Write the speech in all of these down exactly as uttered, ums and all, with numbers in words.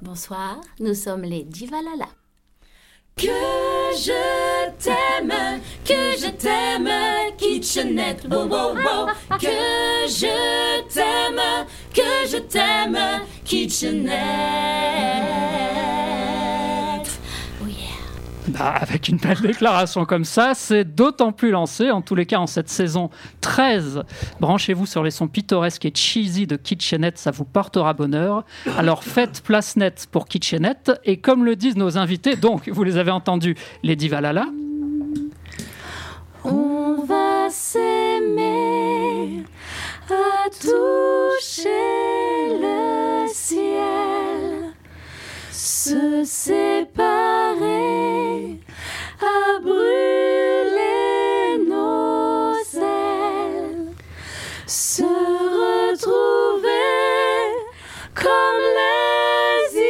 Bonsoir, nous sommes les Divalala. Que je t'aime, que je t'aime, Kitchenette, wow, wow, wow. Que je t'aime, que je t'aime, Kitchenette. Oh yeah. Bah, avec une belle déclaration comme ça, c'est d'autant plus lancé, en tous les cas en cette saison treize. Branchez-vous sur les sons pittoresques et cheesy de Kitchenette, ça vous portera bonheur. Alors faites place nette pour Kitchenette, et comme le disent nos invités, donc vous les avez entendus, les Divalala. On va s'aimer à toucher le ciel, se séparer, à brûler nos ailes, se retrouver comme les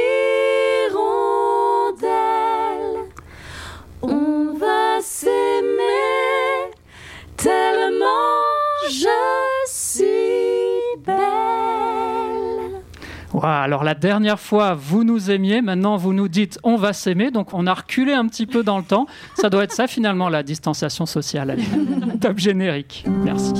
hirondelles. On va s'aimer tellement je suis belle. Ouais, alors la dernière fois, vous nous aimiez, maintenant vous nous dites on va s'aimer, donc on a reculé un petit peu dans le temps. Ça doit être ça finalement, la distanciation sociale. Allez, top générique. Merci.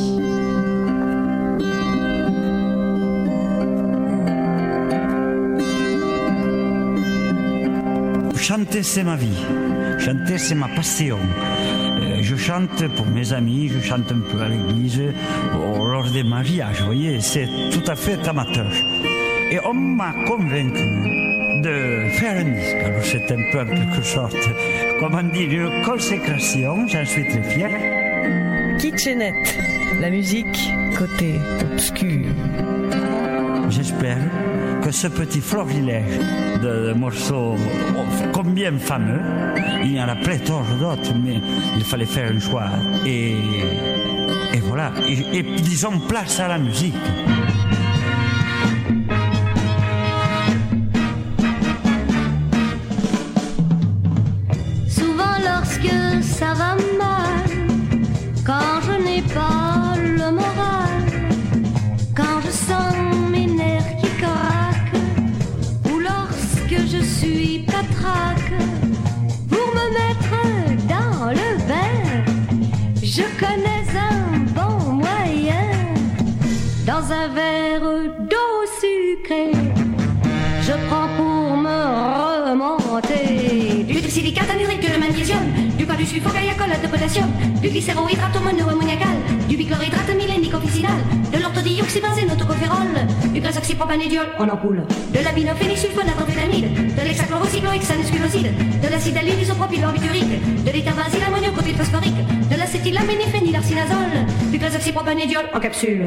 Chanter, c'est ma vie. Chanter, c'est ma passion. Euh, je chante pour mes amis, je chante un peu à l'église, oh, lors des mariages, vous voyez, c'est tout à fait amateur. Et on m'a convaincu de faire un disque. Alors c'est un peu en quelque sorte, comment dire, une consécration, j'en suis très fier. Kitchenette, la musique côté obscur. J'espère que ce petit florilège de morceaux combien fameux, il y en a pléthore d'autres, mais il fallait faire un choix. Et, et voilà, et, et disons place à la musique. Souvent lorsque ça va mal, quand je n'ai pas le moral, quand je sens mes nerfs qui craquent, ou lorsque je suis patraque, pour me mettre dans le bain, je connais un bon moyen. Dans un verre d'eau sucrée, je prends pour me remonter du silicate anhydrique, de magnésium, du pas du sulfogaiacolate de potassium, du glycérohydrate monoammoniacal, du bichlorhydrate mylénique officinal, de l'orthodioxybenzène autocophérol, du grasoxypropanédiol en ampoule, de la binophénisulfonatrophétamide, de l'hexachlorocycloïque sanesculoside, de l'acide allylisopropylbarbiturique, de l'étherbenzyl ammoniocopyl phosphorique, de l'acétylaméniphénylarcinazole, du grasoxypropanédiol en capsule.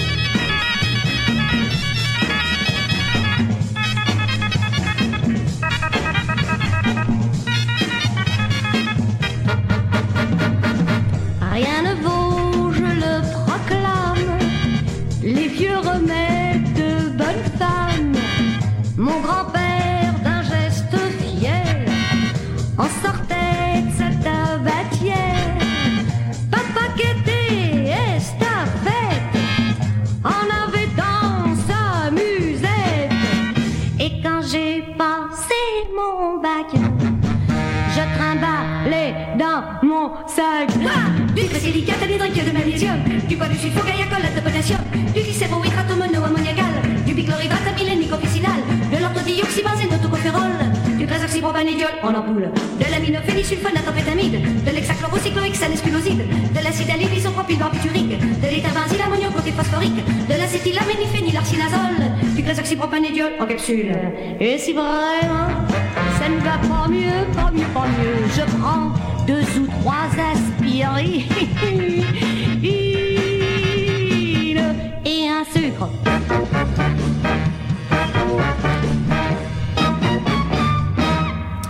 Rien ne vaut, je le proclame, les vieux remèdes de bonne femme. Mon grand-père d'un geste fier en sortait de sa tabatière. Papa qu'était estafette en avait dans sa musette. Et quand j'ai passé mon bac, je trimballais dans mon sac ah du silicate anhydrique de magnésium, du poids du sulfogaiacolate de potassium, du glycérohydrate monoammoniacal, du bichlorhydrate mylénique officinal, de l'orthodioxybenzène autocophérol, du grasoxypropanédiol en ampoule, de l'aminophénisulfonatrophétamide, de l'hexachlorocycloïque sanesculoside, de l'acide allylisopropylbarbiturique, de l'étherbenzyl ammoniocopyl phosphorique, de l'acétylaméniphénylarcinazole, du grasoxypropanédiol en capsule. Et si vraiment ça ne va pas mieux, pas mieux, pas mieux, je prends deux ou trois aspirines et un sucre. On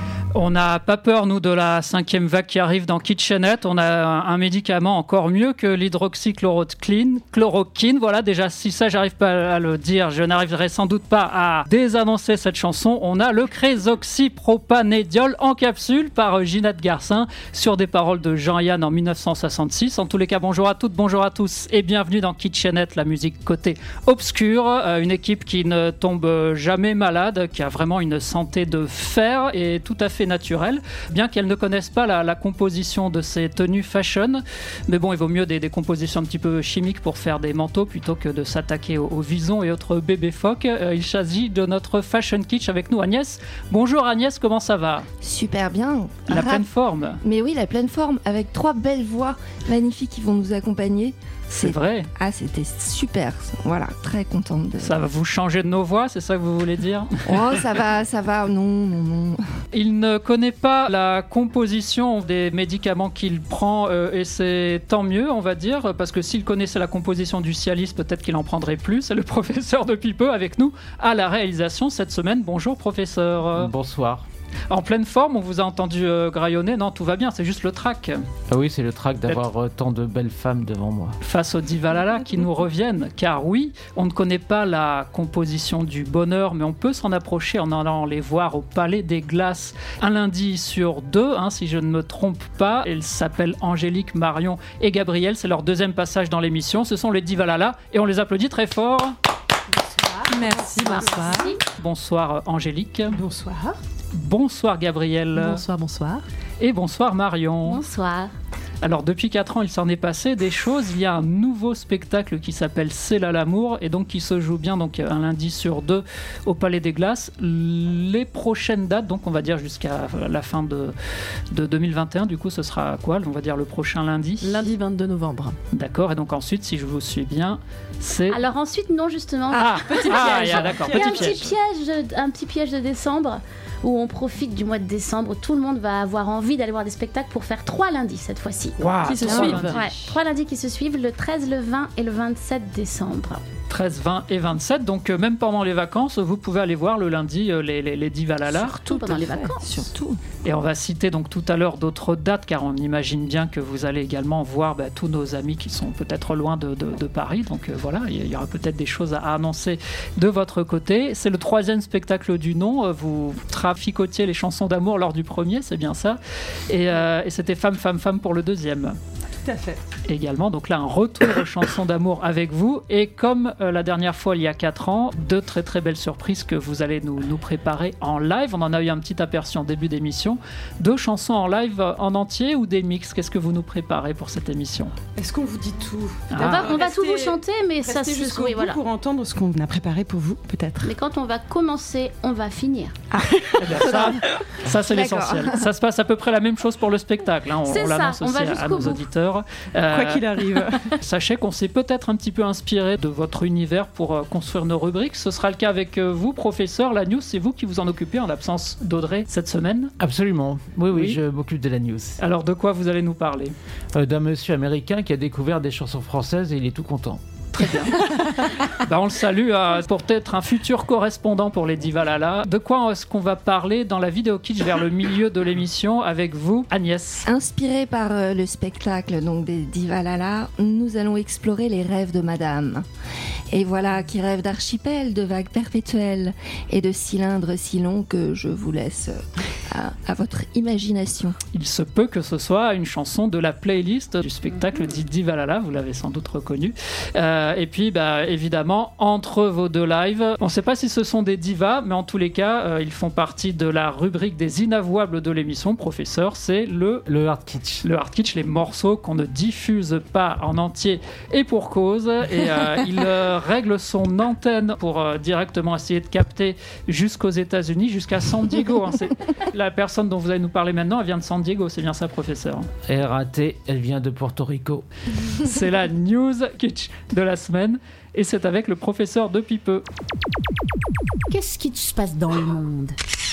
On n'a pas peur, nous, de la cinquième vague qui arrive dans Kitchenette. On a un, un médicament encore mieux que l'hydroxychloroquine. Chloroquine, voilà, déjà, si ça, j'arrive pas à le dire, je n'arriverai sans doute pas à désannoncer cette chanson. On a le crésoxypropanédiol en capsule par Ginette Garcin sur des paroles de Jean-Yann en dix-neuf cent soixante-six. En tous les cas, bonjour à toutes, bonjour à tous et bienvenue dans Kitchenette, la musique côté obscur. Euh, une équipe qui ne tombe jamais malade, qui a vraiment une santé de fer et tout à fait naturelle, bien qu'elles ne connaissent pas la, la composition de ces tenues fashion. Mais bon, il vaut mieux des, des compositions un petit peu chimiques pour faire des manteaux plutôt que de s'attaquer aux, aux visons et autres bébés phoques. Euh, il s'agit de notre fashion kitsch avec nous, Agnès. Bonjour Agnès, comment ça va ? Super bien. La Rap. pleine forme. Mais oui, la pleine forme, avec trois belles voix magnifiques qui vont nous accompagner. C'est, c'est vrai. Ah, c'était super. Voilà, très contente de... Ça va vous changer de nos voix, c'est ça que vous voulez dire ? Oh, ça va, ça va, non, non, non. Il ne connaît pas la composition des médicaments qu'il prend euh, et c'est tant mieux, on va dire, parce que s'il connaissait la composition du Cialis, peut-être qu'il en prendrait plus. C'est le professeur depuis peu avec nous à la réalisation cette semaine. Bonjour professeur. Bonsoir. En pleine forme, on vous a entendu euh, graillonner. Non, tout va bien, c'est juste le trac. Ah oui, c'est le trac d'avoir euh, tant de belles femmes devant moi. Face aux divalala qui nous reviennent, car oui, on ne connaît pas la composition du bonheur, mais on peut s'en approcher en allant les voir au Palais des Glaces un lundi sur deux, hein, si je ne me trompe pas. Elles s'appellent Angélique, Marion et Gabriel. C'est leur deuxième passage dans l'émission. Ce sont les divalala et on les applaudit très fort. Bonsoir. Merci, bonsoir. Merci. Bonsoir Angélique. Bonsoir. Bonsoir Gabriel. Bonsoir, bonsoir. Et bonsoir Marion. Bonsoir. Alors depuis quatre ans, il s'en est passé des choses. Il y a un nouveau spectacle qui s'appelle C'est là l'amour et donc qui se joue bien donc un lundi sur deux au Palais des Glaces. Les prochaines dates, donc on va dire jusqu'à la fin de, de deux mille vingt et un, du coup ce sera quoi ? On va dire le prochain lundi. Lundi vingt-deux novembre. D'accord, et donc ensuite, si je vous suis bien, c'est... Alors ensuite, non, justement. Ah, petit ah, piège. yeah, d'accord, Il y a petit un piège. petit piège, un petit piège de décembre où on profite du mois de décembre. Tout le monde va avoir envie d'aller voir des spectacles pour faire trois lundis cette fois-ci. Wow, Qui se trois suivent. lundis. Ouais, trois lundis qui se suivent, le treize, le vingt et le vingt-sept décembre. treize, vingt et vingt-sept, donc euh, même pendant les vacances, vous pouvez aller voir le lundi euh, les, les, les divalala. Surtout pendant les vacances. Surtout. Et on va citer donc tout à l'heure d'autres dates, car on imagine bien que vous allez également voir bah, tous nos amis qui sont peut-être loin de, de, de Paris. Donc euh, voilà, il y aura peut-être des choses à, à annoncer de votre côté. C'est le troisième spectacle du nom. Vous traficotiez les chansons d'amour lors du premier, c'est bien ça. Et, euh, et c'était Femme, Femme, Femme pour le deuxième. Tout à fait. Également, donc là un retour aux chansons d'amour avec vous et comme euh, la dernière fois il y a quatre ans, deux très très belles surprises que vous allez nous, nous préparer en live. On en a eu un petit aperçu en début d'émission. Deux chansons en live euh, en entier ou des mix? Qu'est-ce que vous nous préparez pour cette émission? Est-ce qu'on vous dit tout? Ah. On va, on va tout Restez- vous chanter, mais ça Restez se jusqu'au oui, bout voilà. pour entendre ce qu'on a préparé pour vous, peut-être. Mais quand on va commencer, on va finir. Eh bien, ça, ça c'est D'accord. l'essentiel. Ça se passe à peu près la même chose pour le spectacle, hein. On, C'est on ça, l'annonce on aussi va à, à jusqu'au nos bout. auditeurs. Euh, Quoi qu'il arrive. Sachez qu'on s'est peut-être un petit peu inspiré de votre univers pour euh, construire nos rubriques. Ce sera le cas avec euh, vous, professeur. La news, c'est vous qui vous en occupez en l'absence d'Audrey cette semaine. Absolument. Oui, oui, Oui. je m'occupe de la news. Alors, de quoi vous allez nous parler? Euh, d'un monsieur américain qui a découvert des chansons françaises et il est tout content. Très bien. Bah, on le salue euh, pour être un futur correspondant pour les divalala. De quoi est-ce qu'on va parler dans la vidéo kitsch vers le milieu de l'émission avec vous, Agnès? Inspiré par euh, le spectacle donc des Divalala, nous allons explorer les rêves de Madame. Et voilà qui rêve d'archipel, de vagues perpétuelles et de cylindres si longs que je vous laisse euh, à, à votre imagination. Il se peut que ce soit une chanson de la playlist du spectacle dit Divalala, vous l'avez sans doute reconnu. Euh, et puis, bah, évidemment, entre vos deux lives, on ne sait pas si ce sont des divas, mais en tous les cas, euh, ils font partie de la rubrique des inavouables de l'émission. Professeur, c'est le... Le hard kitsch. Le hard kitsch, les morceaux qu'on ne diffuse pas en entier et pour cause. Et euh, il euh, règle son antenne pour euh, directement essayer de capter jusqu'aux États-Unis, jusqu'à San Diego. Hein. C'est la personne dont vous allez nous parler maintenant, elle vient de San Diego, c'est bien ça, professeur? R A T, elle vient de Porto Rico. C'est la news kitsch de la semaine et c'est avec le professeur de Pipeux. Qu'est-ce qui se passe dans le monde?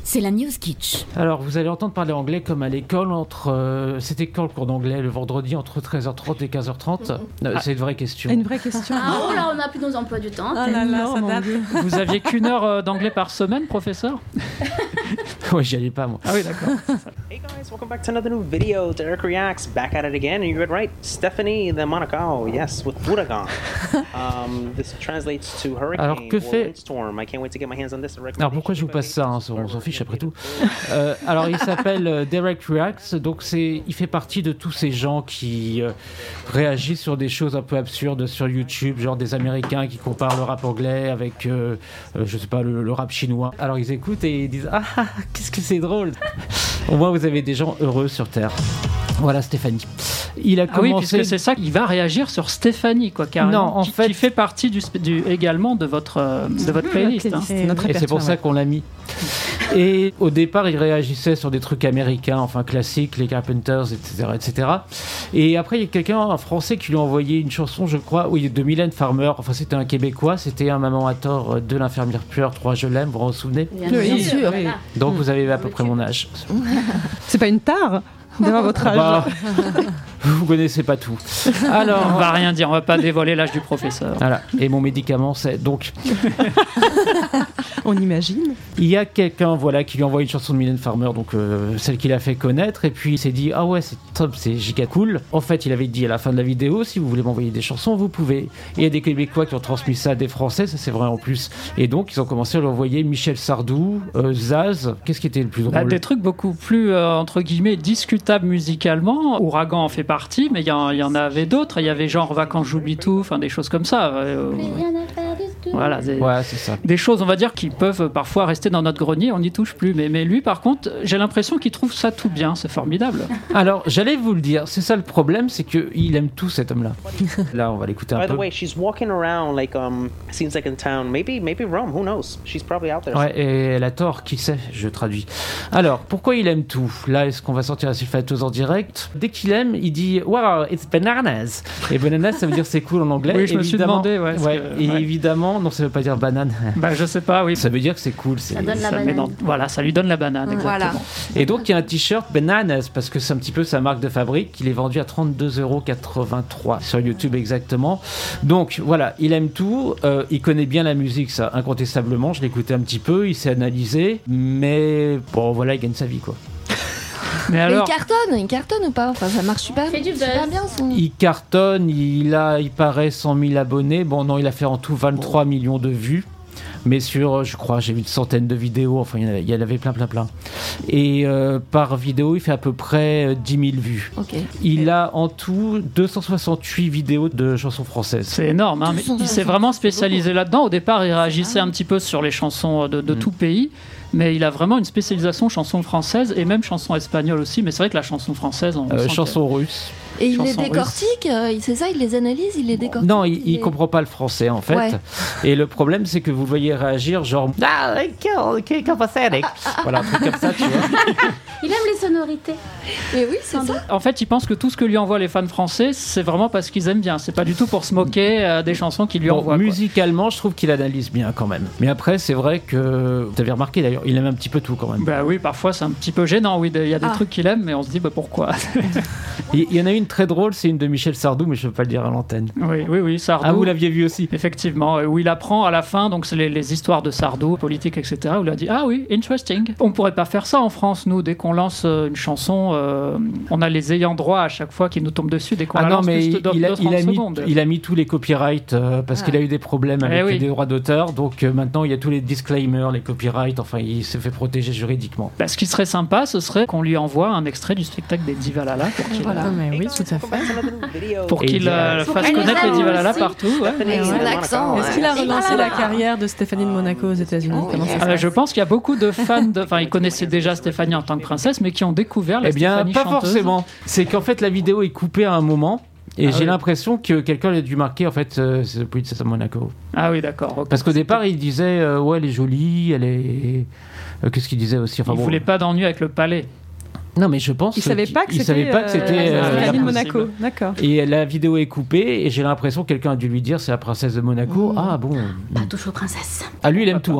c'est la News Kitsch. Alors, vous allez entendre parler anglais comme à l'école entre... Euh, c'était quand le cours d'anglais, le vendredi, entre treize heures trente et quinze heures trente? Non, c'est une vraie question. Une vraie question. Ah, oh là, on n'a plus nos emplois du temps. Ah là là, ça date. Vous aviez qu'une heure euh, d'anglais par semaine, professeur? Ouais, j'y allais pas, moi. Ah oui, d'accord. Hey guys, welcome back to another new video. Derek Reacts, back at it again, and you read right. Stephanie the Monaco, yes, with Buragon. Um, this translates to hurricane Alors, que or fait... windstorm. I can't wait to get my hands on this. Alors pourquoi je vous passe ça, hein, on s'en fiche après tout. Euh, alors il s'appelle euh, Derek Reacts, donc c'est, il fait partie de tous ces gens qui euh, réagissent sur des choses un peu absurdes sur YouTube, genre des Américains qui comparent le rap anglais avec, euh, euh, je sais pas, le, le rap chinois. Alors ils écoutent et ils disent ah qu'est-ce que c'est drôle. Au moins vous avez des gens heureux sur Terre. Voilà Stéphanie. Il a ah oui, commencé... puisque c'est ça, il va réagir sur Stéphanie, quoi, carrément. Non, en qui, fait... qui fait partie du, du, également de votre, euh, de votre playlist. Hein. C'est notre Et c'est pour ça ouais. qu'on l'a mis. Et au départ, il réagissait sur des trucs américains, enfin classiques, les Carpenters, et cetera, et cetera. Et après, il y a quelqu'un, un Français, qui lui a envoyé une chanson, je crois, oui, de Mylène Farmer. Enfin, c'était un Québécois. C'était un Maman à tort de l'infirmière Pure, Trois je l'aime. Vous vous en souvenez? Bien, Oui, bien sûr. sûr. Oui. Donc, vous avez à peu près mon âge. C'est pas une tare d'avoir votre âge. Bah, vous connaissez pas tout. Alors, On va rien dire, on va pas dévoiler l'âge du professeur. voilà. Et mon médicament, c'est donc. On imagine. Il y a quelqu'un, voilà, qui lui envoie une chanson de Mylène Farmer, donc euh, celle qu'il a fait connaître, et puis il s'est dit ah ouais c'est top, c'est giga cool. En fait, il avait dit à la fin de la vidéo, si vous voulez m'envoyer des chansons, vous pouvez. Et il y a des Québécois qui ont transmis ça à des Français, ça c'est vrai en plus. Et donc ils ont commencé à lui envoyer Michel Sardou, euh, Zaz. Qu'est-ce qui était le plus drôle? Bah, des trucs beaucoup plus euh, entre guillemets discutables musicalement. Ouragan en fait partie, mais il y, en- il y en avait d'autres. Il y avait genre Vacances j'oublie tout, enfin des choses comme ça. Euh, Plus rien à faire du tout. voilà, des, Ouais, c'est ça. des choses, on va dire, qui peuvent parfois rester dans notre grenier, on n'y touche plus. Mais, mais lui, par contre, j'ai l'impression qu'il trouve ça tout bien, c'est formidable. Alors, j'allais vous le dire, c'est ça le problème, c'est qu'il aime tout cet homme-là. Là, on va l'écouter un By peu. the way, she's walking around like um seems like in town. Maybe maybe Rome. Who knows? She's probably out there. Ouais, et elle a tort, qui sait, je traduis. Alors, pourquoi il aime tout? Là, est-ce qu'on va sortir la sulfateuse en direct? Dès qu'il aime, il dit « Wow, it's bananas !» Et bananas, ça veut dire c'est cool en anglais. Oui, je me suis Évidemment- demandé, ouais, est-ce ouais, que- et ouais. évidemment, non, ça veut pas dire banane. Bah, je sais pas, oui. Ça veut dire que c'est cool. C'est... Ça donne la Ça met banane. dans- Voilà, ça lui donne la banane, exactement. Voilà. Et donc, il y a un t-shirt Bananas, parce que c'est un petit peu sa marque de fabrique. Il est vendu à trente-deux euros quatre-vingt-trois sur YouTube, exactement. Donc, voilà, il aime tout. Euh, il connaît bien la musique, ça, incontestablement. Je l'ai écouté un petit peu, il s'est analysé. Mais, bon, voilà, il gagne sa vie, quoi. Mais Mais alors, il cartonne, il cartonne ou pas? Enfin, ça marche super, Il fait du super buzz. bien son. Il cartonne, il a, il paraît cent mille abonnés. Bon, non, il a fait en tout vingt-trois millions de vues. Mais sur, je crois, j'ai vu une centaine de vidéos. Enfin, il y en avait, il y en avait plein, plein, plein. Et euh, par vidéo, il fait à peu près euh, dix mille vues. Ok. Il a en tout deux cent soixante-huit vidéos de chansons françaises. c'est énorme, hein, mais il s'est vraiment spécialisé là-dedans. Au départ, il réagissait un petit peu sur les chansons de, de Mm. tout pays, mais il a vraiment une spécialisation chansons françaises et même chansons espagnoles aussi. Mais c'est vrai que la chanson française, on Euh, sent que- chansons russes. Et il les Chanson décortique, euh, c'est ça, il les analyse, il les décortique. Non, il, il les- comprend pas le français en fait. Ouais. Et le problème, c'est que vous le voyez réagir genre ah, ok, compathetic. Voilà, un truc comme ça, tu vois. Il aime les sonorités. Mais oui, c'est ça. En fait, il pense que tout ce que lui envoient les fans français, c'est vraiment parce qu'ils aiment bien. C'est pas du tout pour se moquer euh, des chansons qu'ils lui Bon, envoient. quoi. musicalement, je trouve qu'il analyse bien quand même. Mais après, c'est vrai que vous avez remarqué d'ailleurs, il aime un petit peu tout quand même. Bah oui, parfois c'est un petit peu gênant. Oui, il y a des Ah. trucs qu'il aime, mais on se dit bah pourquoi. Il il y en a une très drôle, c'est une de Michel Sardou, mais je ne peux pas le dire à l'antenne. Oui, oui, oui, Sardou. Ah, vous l'aviez vu aussi? Effectivement, euh, où il apprend à la fin, donc c'est les, les histoires de Sardou, politique, et cetera. Où il a dit ah oui, interesting. On pourrait pas faire ça en France, nous. Dès qu'on lance euh, une chanson, euh, on a les ayants droit à chaque fois qui nous tombent dessus dès qu'on Ah la non, lance mais plus il, de deux- il a, deux, il a trente mis, secondes. il a mis tous les copyrights euh, parce Ah. qu'il a eu des problèmes avec Eh oui. les droits d'auteur. Donc euh, maintenant, il y a tous les disclaimers, les copyrights. Enfin, il se fait protéger juridiquement. Bah, ce qui serait sympa, ce serait qu'on lui envoie un extrait du spectacle des Divalala pour qu'il Voilà. Ah, mais Hey oui, guys, tout à welcome back fait. to another new video. pour Et qu'il il y a- euh, Faut fasse qu'elle connaître les les Divalala aussi. partout. ouais. Stephanie Et the son Monaco. accent, Est-ce qu'il a Et relancé voilà. la carrière de Stéphanie de Monaco aux États-Unis? Comment ça se Ah, passe? je pense qu'il y a beaucoup de fans, de... enfin ils connaissaient déjà Stéphanie en tant que princesse, mais qui ont découvert la Eh bien, Stéphanie pas chanteuse. forcément. C'est qu'en fait, la vidéo est coupée à un moment. Et Ah j'ai oui. l'impression que quelqu'un a dû marquer en fait euh, c'est Princess of Monaco. Ah oui, d'accord. ok. Parce qu'au départ, il disait euh, ouais, elle est jolie, elle est. euh, Qu'est-ce qu'il disait aussi? Enfin, Il bon. voulait pas d'ennui avec le palais. Non, mais je pense. Il savait qu'il- pas que il c'était savait pas que c'était. euh, euh, Stéphanie de la Monaco. possible. D'accord. Et la vidéo est coupée et j'ai l'impression que quelqu'un a dû lui dire c'est la princesse de Monaco. Mmh. Ah bon. Pas touche aux princesses. Ah lui il aime tout hein.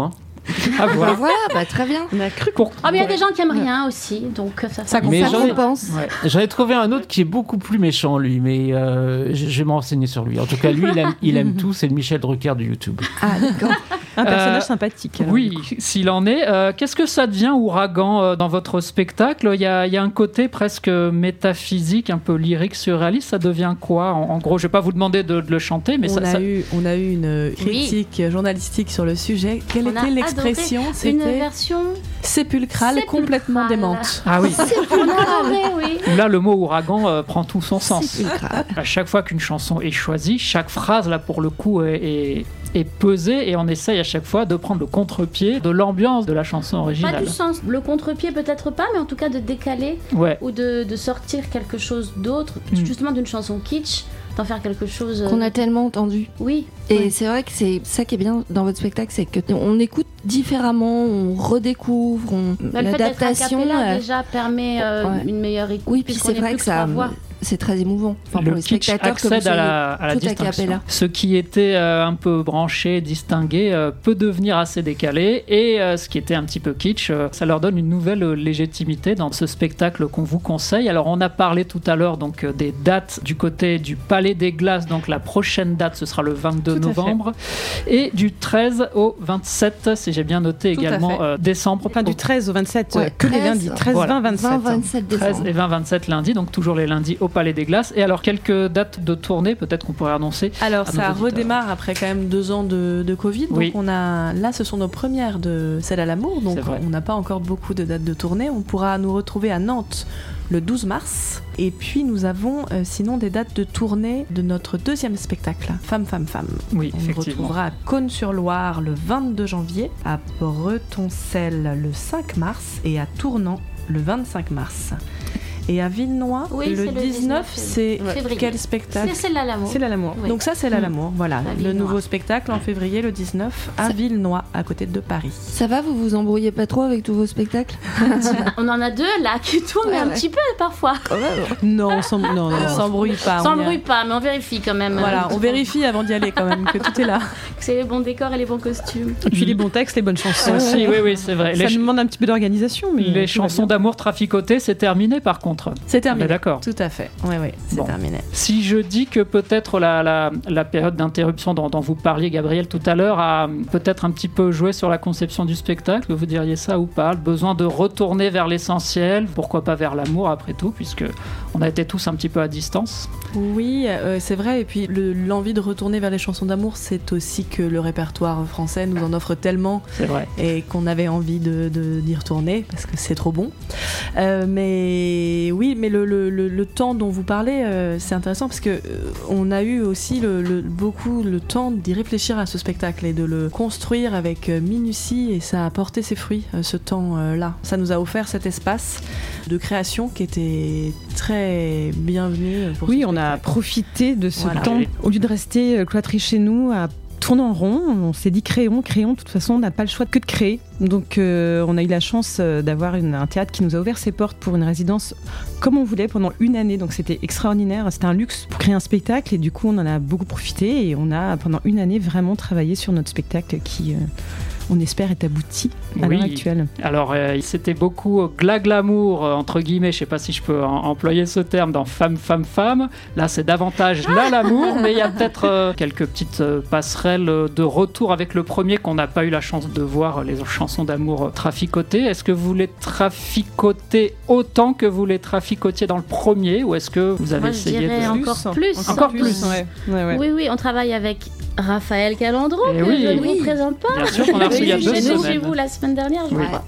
À voir. Voilà, bah, très bien. On a cru Pour- Ah, mais il y a des gens qui aiment rien aussi, donc ça, Ça Mais Ça j'en ai- compense. Ouais. J'en ai trouvé un autre qui est beaucoup plus méchant, lui, mais euh, je je vais m'enseigner sur lui. En tout cas, lui, il aime, il aime tout, c'est le Michel Drucker de YouTube. Ah, d'accord. Un personnage Euh, sympathique. alors, Oui, du coup. s'il en est. Euh, qu'est-ce que ça devient Ouragan euh, dans votre spectacle? Il y, a, il y a un côté presque métaphysique, un peu lyrique, surréaliste. Ça devient quoi en, en gros, je ne vais pas vous demander de, de le chanter, mais on, ça, a ça- eu, on a eu une critique journalistique sur le sujet. Quelle On a était l'expression? Une C'était version sépulcrale, Sépulcrale. complètement démente. Ah oui. on a adoré, oui. Là, le mot ouragan euh, prend tout son sens. C'est grave. À chaque fois qu'une chanson est choisie, chaque phrase, là, pour le coup, est, est, est pesée et on essaye à chaque fois de prendre le contre-pied de l'ambiance de la chanson Pas originale. du sens, le contre-pied peut-être pas, mais en tout cas de décaler Ouais. ou de, de sortir quelque chose d'autre, Mm. justement d'une chanson kitsch, d'en faire quelque chose. euh, Qu'on a tellement entendu. Oui. Et Ouais. c'est vrai que c'est ça qui est bien dans votre spectacle, c'est que on écoute différemment, on redécouvre, on... Bah, le fait d'être a l'adaptation. cappella euh, déjà permet euh, ouais. une meilleure écoute. Oui, puis puisqu'on c'est est vrai plus que ça, trois voix. c'est très émouvant. Enfin, Le pour les kitsch spectateurs, que vous accède à la, à la tout a distinction. cappella. Ce qui était euh, un peu branché, distingué, euh, peut devenir assez décalé. Et euh, ce qui était un petit peu kitsch, euh, ça leur donne une nouvelle euh, légitimité dans ce spectacle qu'on vous conseille. Alors, on a parlé tout à l'heure donc euh, des dates du côté du Palais des Glaces. Donc, la prochaine date, ce sera le vingt-deux Tout à novembre. Et du treize au vingt-sept, si j'ai bien noté Tout à également, fait. euh, décembre. Enfin, du treize au vingt-sept, Ouais, euh, que les treize, lundis. treize, voilà. vingt, vingt-sept. vingt vingt-sept treize décembre. et vingt vingt-sept lundi, donc toujours les lundis au Palais des Glaces. Et alors, quelques dates de tournée, peut-être qu'on pourrait annoncer. Alors à nos ça auditeurs. redémarre après quand même deux ans de, de Covid. Donc Oui. on a là ce sont nos premières de celle à l'amour. Donc C'est vrai. on n'a pas encore beaucoup de dates de tournée. On pourra nous retrouver à Nantes le douze mars. Et puis nous avons euh, sinon des dates de tournée de notre deuxième spectacle, Femme, Femme, Femme. Oui, On nous effectivement. retrouvera à Cosne-sur-Loire le vingt-deux janvier, à Bretoncelle le cinq mars et à Tournant le vingt-cinq mars. Et à Villenoix, Oui, le, c'est le dix-neuf, dix-neuf c'est février. quel spectacle? C'est celle-là l'amour. C'est là l'amour. Oui. Donc ça, c'est là Mm. l'amour. Voilà, À le Villenoix. nouveau spectacle en février, le dix-neuf, à Ça- Villenoix, à côté de Paris. Ça va, vous vous embrouillez pas trop avec tous vos spectacles? On en a deux là qui tournent Ouais, un ouais. petit peu parfois. Non, on s'em- non, non, on s'embrouille pas. On on y a- s'embrouille pas, mais on vérifie quand même. Voilà, euh, on vérifie avant d'y aller quand même que tout est là. que c'est les bons décors et les bons costumes. Et puis les bons textes, les bonnes chansons. Aussi, oui, oui, c'est vrai. Ça Les, ch- demande un petit peu d'organisation, mais les tout va chansons bien. d'amour traficotées, c'est terminé par contre. C'est On terminé. est d'accord. Tout à fait. Oui, oui, c'est Bon. terminé. Si je dis que peut-être la, la, la période d'interruption dont, dont vous parliez, Gabriel, tout à l'heure, a peut-être un petit peu joué sur la conception du spectacle, vous diriez ça ou pas? Le besoin de retourner vers l'essentiel, pourquoi pas vers l'amour après tout, puisque on a été tous un petit peu à distance. Oui, euh, c'est vrai. Et puis le- l'envie de retourner vers les chansons d'amour, c'est aussi que le répertoire français nous en offre tellement C'est vrai. et qu'on avait envie de, de- d'y retourner parce que c'est trop bon. Euh, mais oui, mais le, le- le- le temps dont vous parlez, euh, c'est intéressant parce que euh, on a eu aussi le, le- beaucoup le temps d'y réfléchir à ce spectacle et de le construire avec euh, minutie, et ça a porté ses fruits euh, ce temps-là. Ça nous a offert cet espace de création qui était très bienvenu pour Oui, ce on a spectacle. profité de ce Voilà. temps. Au lieu de rester euh, cloîtré chez nous à tourner en rond, on s'est dit créons, créons. De toute façon, on n'a pas le choix que de créer. Donc, euh, on a eu la chance euh, d'avoir une- un théâtre qui nous a ouvert ses portes pour une résidence comme on voulait pendant une année. Donc, c'était extraordinaire. C'était un luxe pour créer un spectacle. Et du coup, on en a beaucoup profité. Et on a, pendant une année, vraiment travaillé sur notre spectacle qui, euh, on espère, est abouti à Oui. l'heure actuelle. Alors, euh, c'était beaucoup gla-glamour, euh, entre guillemets, je sais pas si je peux en- employer ce terme, dans Femme, Femme, Femme. Là, c'est davantage là l'amour, mais il y a peut-être euh, quelques petites euh, passerelles euh, de retour avec le premier qu'on n'a pas eu la chance de voir, euh, les chansons d'amour euh, trafficotées. Est-ce que vous les traficotez autant que vous les traficotiez dans le premier, ou est-ce que vous avez Moi, je essayé dirais de... encore plus. Encore plus. Ouais. Ouais, ouais. Oui, oui, on travaille avec Raphaël Calandro, Eh que oui. je ne Oui. vous présente pas. Bien sûr qu'on a reçu il y a Oui, deux j'ai été semaines. chez vous la semaine dernière, je Oui. crois.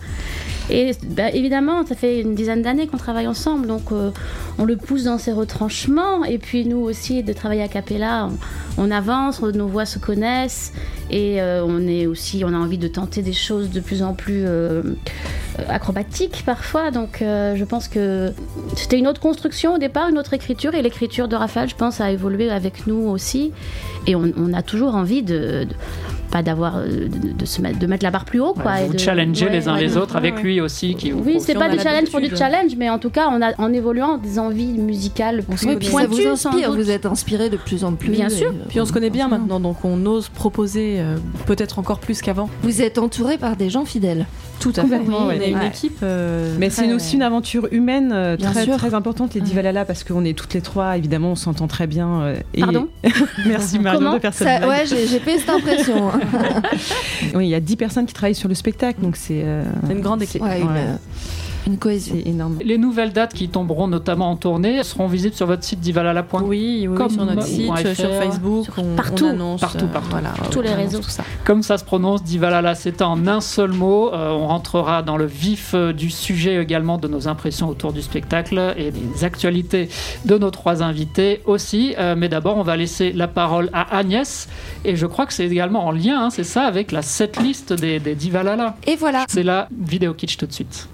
Et bah, évidemment, ça fait une dizaine d'années qu'on travaille ensemble, donc euh, on le pousse dans ses retranchements. Et puis nous aussi, de travailler à Capella, on, on avance, nos voix se connaissent, et euh, on est aussi, on a envie de tenter des choses de plus en plus euh, acrobatiques parfois. Donc euh, je pense que c'était une autre construction au départ, une autre écriture, et l'écriture de Raphaël, je pense, a évolué avec nous aussi. Et on, on a toujours envie de, de pas d'avoir euh, de, de se mettre, de mettre la barre plus haut, quoi. Ouais, et vous de, challengez ouais, les uns ouais, les ouais, autres avec ouais. lui aussi. Qui Oui, c'est on pas a du challenge pour du l'habitude. challenge, mais en tout cas, on a en évoluant des envies musicales On se plus connaît. Ça vous pointues, sans inspire, doute. vous êtes inspiré de plus en plus. Bien sûr. et, euh, Puis on se connaît bien forcément. maintenant, donc on ose proposer euh, peut-être encore plus qu'avant. Vous êtes entouré par des gens fidèles. Tout à fait. Complètement, On ouais. est une Ouais. équipe. euh, Mais très- c'est aussi une aventure humaine euh, Bien très, sûr. très importante, les Ouais. Divalala, parce qu'on est toutes les trois, évidemment, on s'entend très bien. euh, et- Pardon Merci Marion Comment de faire cette Ça- blague. ouais, j'ai j'ai fait cette impression. hein. Oui, il y a dix personnes qui travaillent sur le spectacle, donc c'est euh, C'est une grande équipe. Ouais, une, Ouais. euh, une cohésion. c'est énorme. Les nouvelles dates qui tomberont notamment en tournée seront visibles sur votre site divalala point com. Oui, oui, Comme oui, sur notre site, point F R, sur Facebook, sur- on, partout. on annonce. Partout, euh, partout. voilà, Tous on les annonce réseaux. tout ça. Comme ça se prononce, Divalala, c'est en un seul mot. Euh, on rentrera dans le vif euh, du sujet également de nos impressions autour du spectacle et des actualités de nos trois invités aussi. Euh, mais d'abord, on va laisser la parole à Agnès. Et je crois que c'est également en lien, hein, c'est ça, avec la setlist des, des Divalala. Et voilà. C'est la vidéo kitsch tout de suite.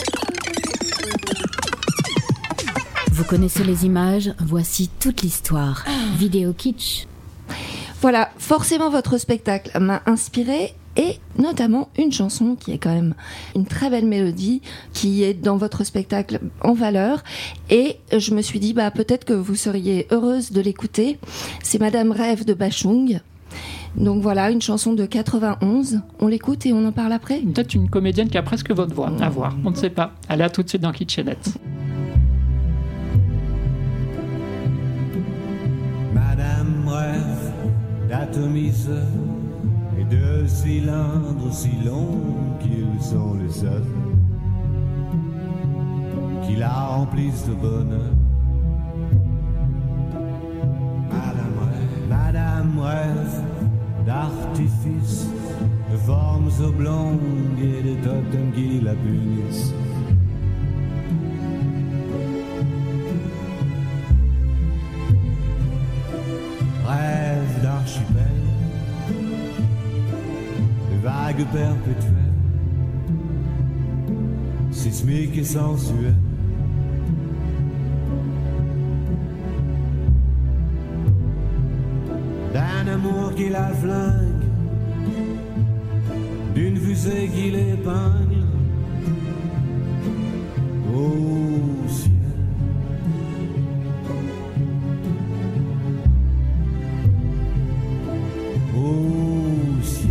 Vous connaissez les images, voici toute l'histoire. Vidéo kitsch. Voilà, forcément votre spectacle m'a inspiré et notamment une chanson qui est quand même une très belle mélodie qui est dans votre spectacle en valeur et je me suis dit bah peut-être que vous seriez heureuse de l'écouter. C'est Madame Rêve de Bachung. Donc voilà, une chanson de quatre-vingt-onze. On l'écoute et on en parle après. Peut-être une comédienne qui a presque votre voix. À voir, on ne sait pas. Allez, à tout de suite dans Kitchenette. Madame rêve d'atomiseurs et de cylindres si longs qu'ils sont les seuls qui la remplissent de bonheur. Madame rêve, Madame rêve d'artifices, de formes oblongues et de totems qui la punissent. Rêve d'archipel, de vagues perpétuelles, sismiques et sensuelles. D'un amour qui la flingue, d'une fusée qui l'épingle. Au ciel. Au ciel.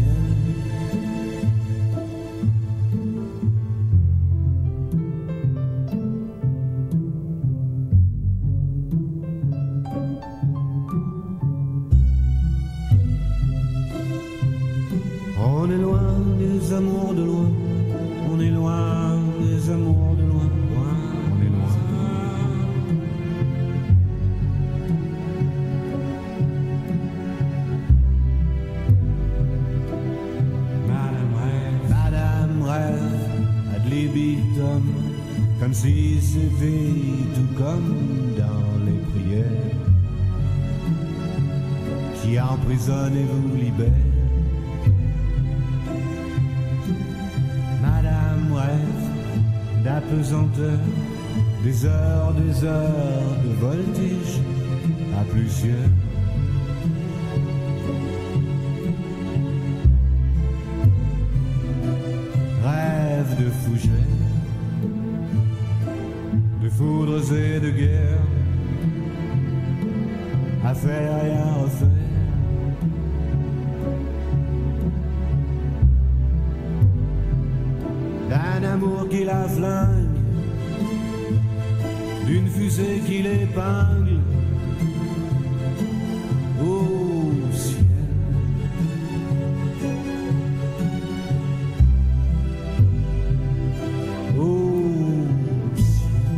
On est loin des amours de loin, on est loin des amours de loin, loin, on est loin. Madame rêve, Madame rêve, ad libitum, comme si c'était tout comme dans les prières, qui emprisonne et vous libère. Madame rêve d'apesanteur, des heures, des heures de voltige à plusieurs. Rêve de fougères, de foudres et de guerre, à faire et à refaire. D'un amour qui la flingue, d'une fusée qui l'épingle. Au ciel. Au ciel.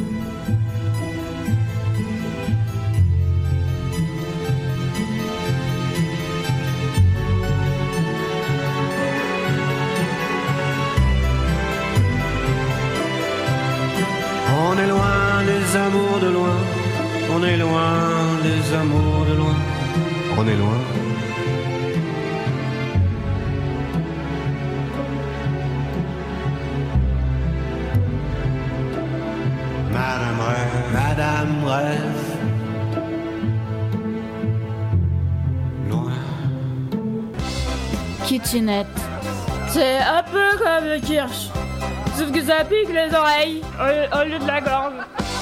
On est loin des amours de loin, on est loin des amours de loin, on est loin. Madame rêve, Madame rêve, loin. kitchenette. C'est un peu comme le kirsch, sauf que ça pique les oreilles au, au lieu de la gorge.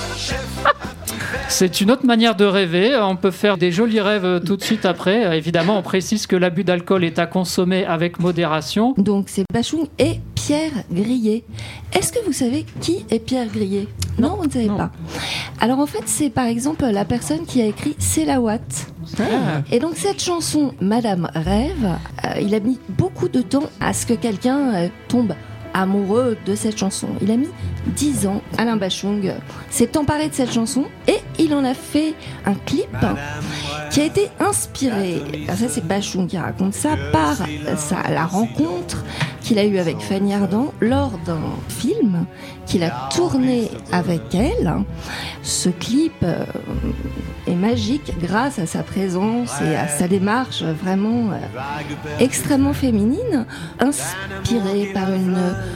C'est une autre manière de rêver. On peut faire des jolis rêves tout de suite après. Évidemment, on précise que l'abus d'alcool est à consommer avec modération. Donc c'est Bachung et Pierre Grillet. Est-ce que vous savez qui est Pierre Grillet ? Non, non, vous ne savez non. pas. Alors en fait, c'est par exemple la personne qui a écrit C'est la Watt. Ah. Et donc cette chanson, Madame Rêve, euh, il a mis beaucoup de temps à ce que quelqu'un euh, tombe amoureux de cette chanson. Il a mis dix ans. Alain Bachung s'est emparé de cette chanson et il en a fait un clip qui a été inspiré, alors ça c'est Bachung qui raconte ça, par sa, la rencontre qu'il a eue avec Fanny Ardant lors d'un film qu'il a tourné avec elle. Ce clip euh, est magique grâce à sa présence et à sa démarche vraiment euh, extrêmement féminine, inspirée par une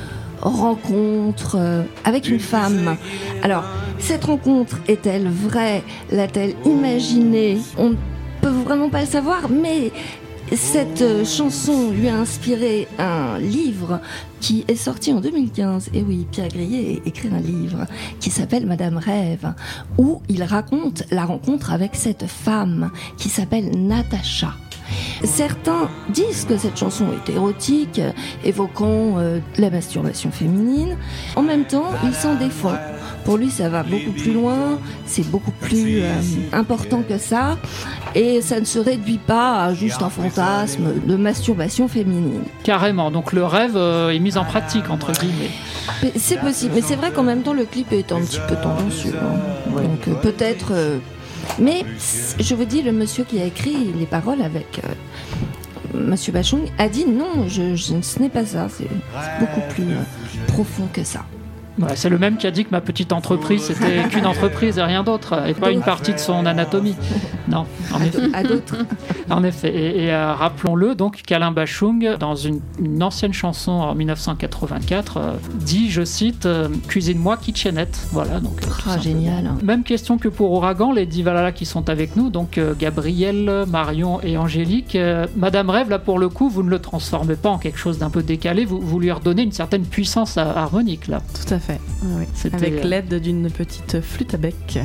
rencontre euh, avec une femme. Alors, cette rencontre est-elle vraie? L'a-t-elle imaginée? On ne peut vraiment pas le savoir, mais cette euh, chanson lui a inspiré un livre qui est sorti en deux mille quinze. Et oui, Pierre Grillet a écrit un livre qui s'appelle Madame Rêve, où il raconte la rencontre avec cette femme qui s'appelle Natacha. Certains disent que cette chanson est érotique, évoquant euh, la masturbation féminine. En même temps, il s'en défend. Pour lui, ça va beaucoup plus loin, c'est beaucoup plus euh, important que ça, et ça ne se réduit pas à juste un fantasme de masturbation féminine. Carrément, donc le rêve euh, est mis en pratique, entre guillemets. Mais c'est possible, mais c'est vrai qu'en même temps, le clip est un petit peu tendancieux. Hein. Donc euh, peut-être... Euh, mais je vous dis, le monsieur qui a écrit les paroles avec euh, monsieur Bachung a dit non, je, je, ce n'est pas ça, c'est, c'est beaucoup plus euh, profond que ça. Ouais, c'est le même qui a dit que ma petite entreprise c'était qu'une entreprise et rien d'autre, et pas une partie de son anatomie. Non, en effet. À d'autres. En effet. Et, et euh, rappelons-le donc qu'Alain Bachung, dans une, une ancienne chanson en dix-neuf cent quatre-vingt-quatre, euh, dit, je cite, euh, cuisine-moi kitchenette. Voilà. Donc. Euh, ah, génial. Même question que pour Ouragan, les Divalala qui sont avec nous, donc euh, Gabrielle, Marion et Angélique. Euh, Madame Rêve, là pour le coup, vous ne le transformez pas en quelque chose d'un peu décalé, vous, vous lui redonnez une certaine puissance harmonique là. Tout à fait. Oui. Avec l'aide d'une petite flûte à bec.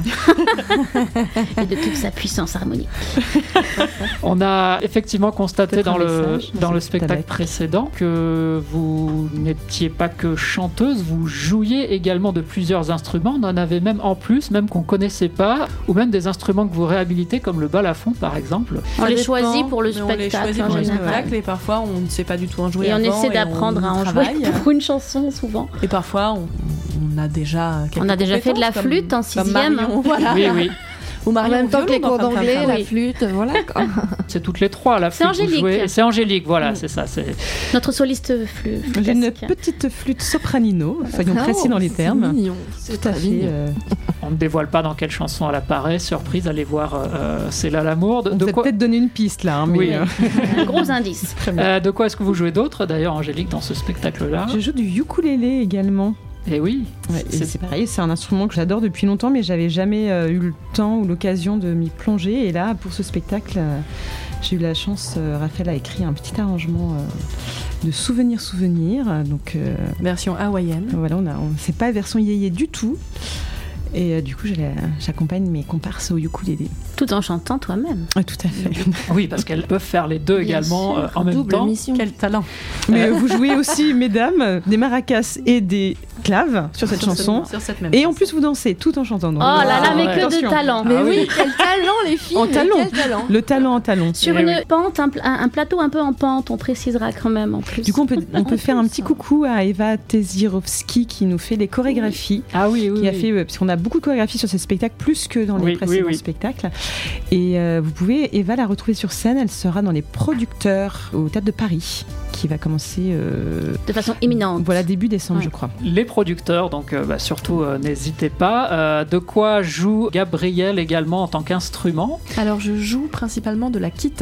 Et de toute sa puissance harmonique. On a effectivement constaté dans le, dans le spectacle précédent que vous n'étiez pas que chanteuse, vous jouiez également de plusieurs instruments. On en avait même en plus, même qu'on ne connaissait pas, ou même des instruments que vous réhabilitez, comme le balafon par exemple. On les choisit pour le spectacle. On les choisit pour le spectacle et parfois on ne sait pas du tout en jouer. Et on avant, essaie d'apprendre et on à en travaille. jouer pour une chanson souvent. Et parfois on, on a déjà On a déjà fait de la flûte en sixième. Marion, voilà. Oui, oui. Ou en même temps que les cours d'anglais, la oui. flûte, voilà quoi. C'est toutes les trois, la flûte. C'est Angélique. Vous jouez. C'est Angélique, voilà, Mm. c'est ça. C'est... Notre soliste flûte. J'ai une petite flûte sopranino, soyons Ah, précis dans les c'est termes. mignon. Tout à fait. Euh... On ne dévoile pas dans quelle chanson elle apparaît. Surprise, allez voir, euh, c'est là l'amour. De, On de peut quoi... peut-être donner une piste là. Hein, mais Oui. euh... Un gros indice. Euh, de quoi est-ce que vous jouez d'autres, d'ailleurs, Angélique, dans ce spectacle-là? Je joue du ukulélé également. Et oui, ouais, c'est... Et c'est pareil, c'est un instrument que j'adore depuis longtemps, mais j'avais jamais euh, eu le temps ou l'occasion de m'y plonger. Et là, pour ce spectacle, euh, j'ai eu la chance. Euh, Raphaël a écrit un petit arrangement euh, de Souvenir Souvenir, donc euh, version hawaïenne. Voilà, on a, on, c'est pas version yéyé du tout. Et euh, du coup, j'accompagne mes comparses au ukulélé. Tout en chantant toi-même. Ah, tout à fait. Oui, parce qu'elles peuvent faire les deux Bien également sûr, euh, en même double temps. mission. Quel talent. Mais euh, vous jouez aussi, mesdames, des maracas et des claves sur cette sur chanson. Cette, sur cette même et chanson. en plus, vous dansez tout en chantant. Donc, Oh là là, mais ouais. que de Attention. talent. Mais Ah oui, oui. quel talent les filles. En mais talent. Quel talent. Le talent en talon. Sur Eh une oui. pente, un, pl- un, un plateau un peu en pente, on précisera quand même en plus. Du coup, on peut, on peut En faire un plus, petit hein. coucou à Eva Tezirovski qui nous fait les chorégraphies. Ah oui, oui. Qui a oui. fait, euh, parce qu'on a beaucoup de chorégraphies sur ce spectacle, plus que dans les Oui, précédents oui, oui. spectacles. Et euh, vous pouvez, Eva, la retrouver sur scène. Elle sera dans les producteurs au Théâtre de Paris, qui va commencer euh, De façon imminente. voilà, début décembre, Ouais. je crois. Les producteurs, donc euh, bah, surtout euh, n'hésitez pas. Euh, de quoi joue Gabrielle également en tant qu'instrument? Alors je joue principalement de la guitare,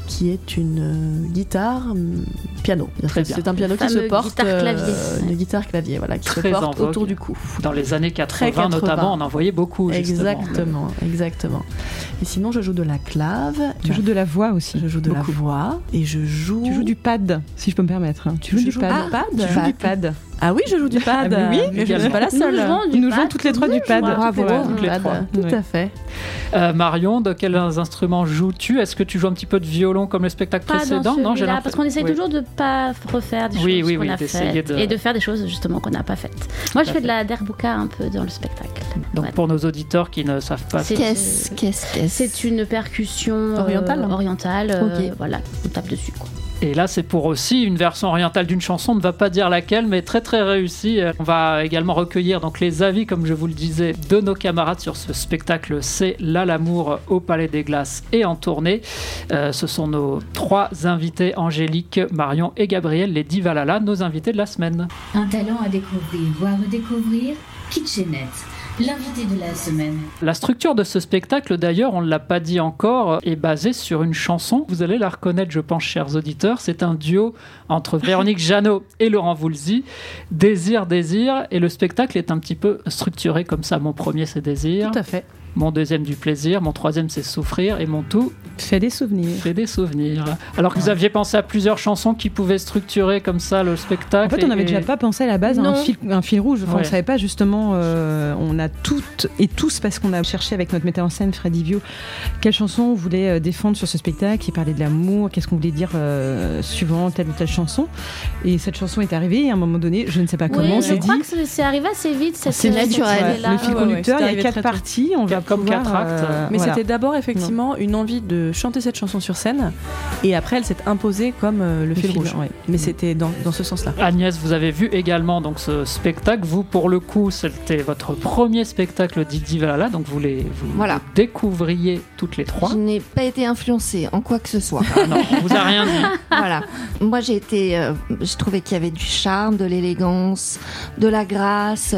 qui est une euh, guitare hum, piano. Très c'est bien. un piano Le qui se fameux porte, guitare-clavier. euh, une guitare-clavier, voilà, qui Très se en porte vogue. autour du cou. Dans les années quatre-vingts, Très quatre-vingts. notamment, on en voyait beaucoup. Justement. Exactement, exactement. Et sinon, je joue de la clave. Tu joues de la voix aussi. Je joue de Beaucoup. la voix et je joue. Tu joues du pad, si je peux me permettre. hein. Tu joues Je du joue pad. du pad. Tu joues du pad. Ah oui, je joue du pad. Ah, mais oui, mais je ne suis également. pas la seule. Nous jouons du Nous pad, jouons toutes les trois du pad. jouons Bravo, toutes les trois. toutes les pad, trois. tout Ouais. à fait. Euh, Marion, de quels instruments joues-tu? Est-ce que tu joues un petit peu de violon comme le spectacle Pas précédent? dans Non, j'ai celui-là, l'impression- parce qu'on essaye Oui. toujours de pas refaire des Oui, choses oui, qu'on oui, a d'essayer faites de- et de faire des choses justement qu'on n'a pas faites. Moi, je à fais fait. de la derbuka un peu dans le spectacle. Donc Ouais. pour nos auditeurs qui ne savent pas, C'est- Qu'est-ce, qu'est-ce, qu'est-ce C'est une percussion euh, Orientale. orientale, euh, Ok. voilà, on tape dessus. Quoi. et là c'est pour aussi une version orientale d'une chanson, on ne va pas dire laquelle, mais très très réussie. On va également recueillir donc les avis, comme je vous le disais, de nos camarades sur ce spectacle C'est là l'amour au Palais des Glaces et en tournée. Euh, ce sont nos trois invités, Angélique, Marion et Gabriel, les Divalala, nos invités de la semaine. Un talent à découvrir ou à redécouvrir, Kitchenette, l'invité de la semaine. La structure de ce spectacle, d'ailleurs, on ne l'a pas dit encore, est basée sur une chanson. Vous allez la reconnaître, je pense, chers auditeurs. C'est un duo entre Véronique Jeannot et Laurent Voulzy. Désir, désir. Et le spectacle est un petit peu structuré comme ça. Mon premier, c'est Désir. Tout à fait. Mon deuxième, du plaisir. Mon troisième, c'est Souffrir. Et mon tout fait des souvenirs. Fait des souvenirs. Alors que vous aviez pensé à plusieurs chansons qui pouvaient structurer comme ça le spectacle. En fait, on n'avait et- déjà pas pensé à la base à un Non. fil, un fil rouge. Enfin, Ouais. On ne savait pas justement. euh, on a toutes et tous, parce qu'on a cherché avec notre metteur en scène, Freddy Vio, quelle chanson on voulait euh, défendre sur ce spectacle. Il parlait de l'amour, qu'est-ce qu'on voulait dire euh, suivant telle ou telle chanson. Et cette chanson est arrivée. Et à un moment donné, je ne sais pas comment, Oui, on je s'est crois dit. que c'est- c'est arrivé assez vite. Cette C'est cette naturel. idée-là. Le fil Ah ouais, ouais, conducteur, c'est il y a arrivé quatre très tôt. parties. On va Comme pouvoir, quatre actes. euh, Mais voilà. c'était d'abord effectivement une envie de chanter cette chanson sur scène, et après elle s'est imposée comme euh, le, fil, fil, rouge. ouais. Mais c'était dans, dans ce sens-là. Agnès, vous avez vu également donc ce spectacle. Vous, pour le coup, c'était votre premier spectacle d'Idi Valala, donc vous les vous Voilà. découvriez toutes les trois. Je n'ai pas été influencée en quoi que ce soit. Ah non, on vous a rien dit. Voilà. Moi, j'ai été. euh, j'ai trouvé qu'il y avait du charme, de l'élégance, de la grâce.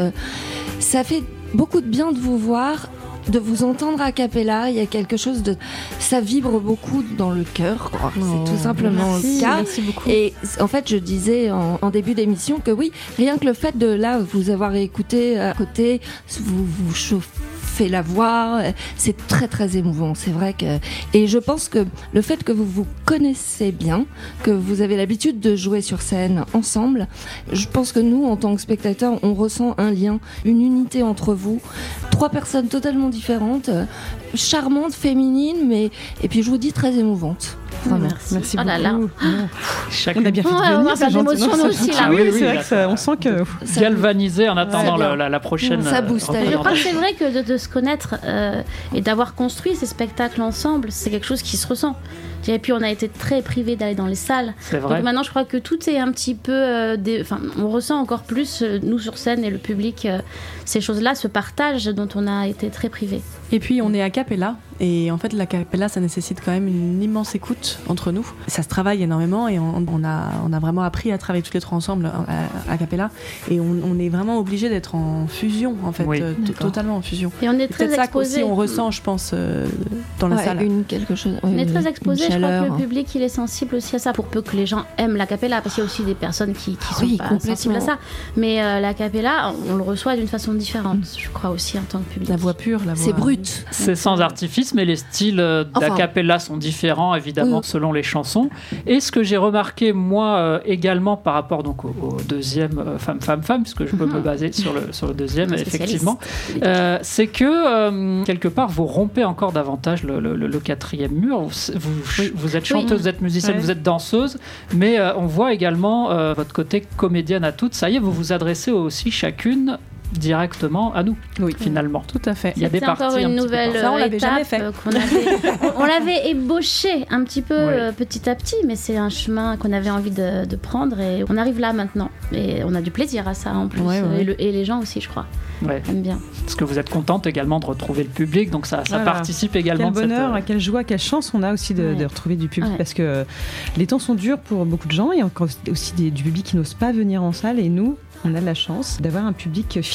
Ça fait beaucoup de bien de vous voir, de vous entendre a cappella. Il y a quelque chose de. Ça vibre beaucoup dans le cœur, quoi. C'est tout simplement Merci, le cas. merci beaucoup. Et en fait, je disais en, en début d'émission que oui, rien que le fait de là vous avoir écouté à côté, vous vous chauffez la voix, c'est très très émouvant. C'est vrai que et je pense que le fait que vous vous connaissez bien, que vous avez l'habitude de jouer sur scène ensemble, je pense que nous, en tant que spectateurs, on ressent un lien, une unité entre vous. Trois personnes totalement différentes, euh, charmantes, féminines, mais et puis je vous dis très émouvantes. Vraiment. Merci. Merci Oh là là. beaucoup. Chacune On a bien fait Ouais, de on venir, va c'est faire gentil. d'émotion, Non, nous c'est aussi, gentil. là. Oui, oui, c'est vrai là, que ça- on sent que. Ça- galvanisé en attendant bien. le- la, la prochaine. Ça euh, booste, allez. Je crois que représentation. c'est vrai que de, de se connaître euh, et d'avoir construit ces spectacles ensemble, c'est quelque chose qui se ressent. Et puis on a été très privés d'aller dans les salles. C'est vrai. Donc maintenant, je crois que tout est un petit peu. euh, des- Enfin, on ressent encore plus, euh, nous sur scène et le public, euh, ces choses-là, ce partage dont on a été très privés. Et puis on est a cappella, et en fait la cappella ça nécessite quand même une immense écoute entre nous. Ça se travaille énormément, et on, on a, on a vraiment appris à travailler toutes les trois ensemble à, à cappella, et on, on est vraiment obligé d'être en fusion en fait, Oui. euh, t- D'accord. totalement en fusion. Et on est C'est très peut-être ça exposés. qu'aussi on ressent, je pense, euh, dans la Ouais, salle. une quelque chose. On oui, est oui, très une exposé, je crois que chaleur. le public il est sensible aussi à ça, pour peu que les gens aiment la cappella, parce qu'il y a aussi des personnes qui, qui sont Oui, pas complètement. sensibles à ça. Mais euh, la cappella, on, on le reçoit d'une façon différente, je crois aussi en tant que public. La voix pure, la voix. C'est brut. C'est sans artifice, mais les styles euh, Enfin. d'acapella sont différents, évidemment, Oui. selon les chansons. Et ce que j'ai remarqué, moi, euh, également, par rapport donc, au, au deuxième euh, Femme, Femme, Femme, puisque je peux me baser sur le, sur le deuxième, Un spécialiste. effectivement, euh, c'est que, euh, quelque part, vous rompez encore davantage le, le- le- le quatrième mur. Vous, vous, vous êtes chanteuse, Oui. vous êtes musicienne, Ouais. vous êtes danseuse, mais euh, on voit également euh, votre côté comédienne à toutes. Ça y est, vous vous adressez aussi chacune directement à nous, Oui. finalement. Tout à fait. Il y a des C'est parties encore un une petit peu nouvelle par- Ça, on euh, l'avait étape jamais fait. euh, qu'on avait, on, on l'avait ébauché un petit peu Ouais. euh, petit à petit, mais c'est un chemin qu'on avait envie de, de prendre et on arrive là maintenant. Et on a du plaisir à ça en plus. Ouais, ouais. Et, le- et les gens aussi, je crois, Ouais. aiment bien. Parce que vous êtes contente également de retrouver le public, donc ça, ça Voilà. participe également Quel de cette, bonheur, euh, quelle joie, quelle chance on a aussi de, Ouais. de retrouver du public, Ouais. parce que les temps sont durs pour beaucoup de gens, et encore aussi des- du public qui n'ose pas venir en salle, et nous, on a de la chance d'avoir un public fidèle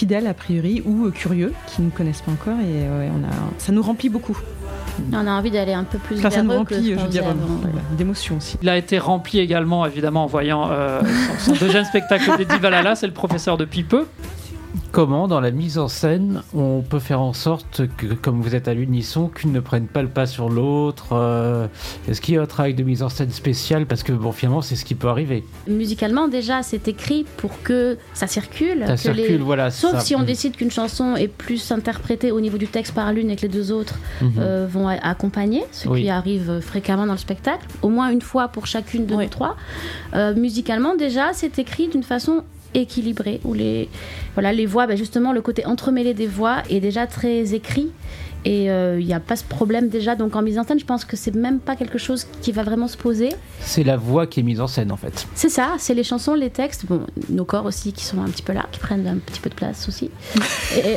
fidèles a priori ou euh, curieux qui ne nous connaissent pas encore et ouais, on a, ça nous remplit beaucoup. On a envie d'aller un peu plus Enfin, vers ça nous eux remplit, que ce je qu'on veux dire, faisait avant, ouais. ouais, d'émotions aussi. Il a été rempli également, évidemment, en voyant euh, son, son deuxième spectacle des Divalala, c'est le professeur de Pipeux. Comment, dans la mise en scène, on peut faire en sorte que, comme vous êtes à l'unisson, qu'une ne prenne pas le pas sur l'autre euh, Est-ce qu'il y a un travail de mise en scène spécial ? Parce que, bon, finalement, c'est ce qui peut arriver. Musicalement, déjà, c'est écrit pour que ça circule. Ça que circule, les... voilà. Sauf ça. si on Mmh. décide qu'une chanson est plus interprétée au niveau du texte par l'une et que les deux autres Mmh. euh, vont a- accompagner, ce Oui. qui arrive fréquemment dans le spectacle, au moins une fois pour chacune de Oui. nous trois. Euh, musicalement, déjà, c'est écrit d'une façon équilibrée, où les, voilà, les voix, bah, justement, le côté entremêlé des voix est déjà très écrit. Et il euh, n'y a pas ce problème déjà. Donc en mise en scène, je pense que c'est même pas quelque chose qui va vraiment se poser. C'est la voix qui est mise en scène, en fait. C'est ça, c'est les chansons, les textes, bon, nos corps aussi qui sont un petit peu là, qui prennent un petit peu de place aussi. Et...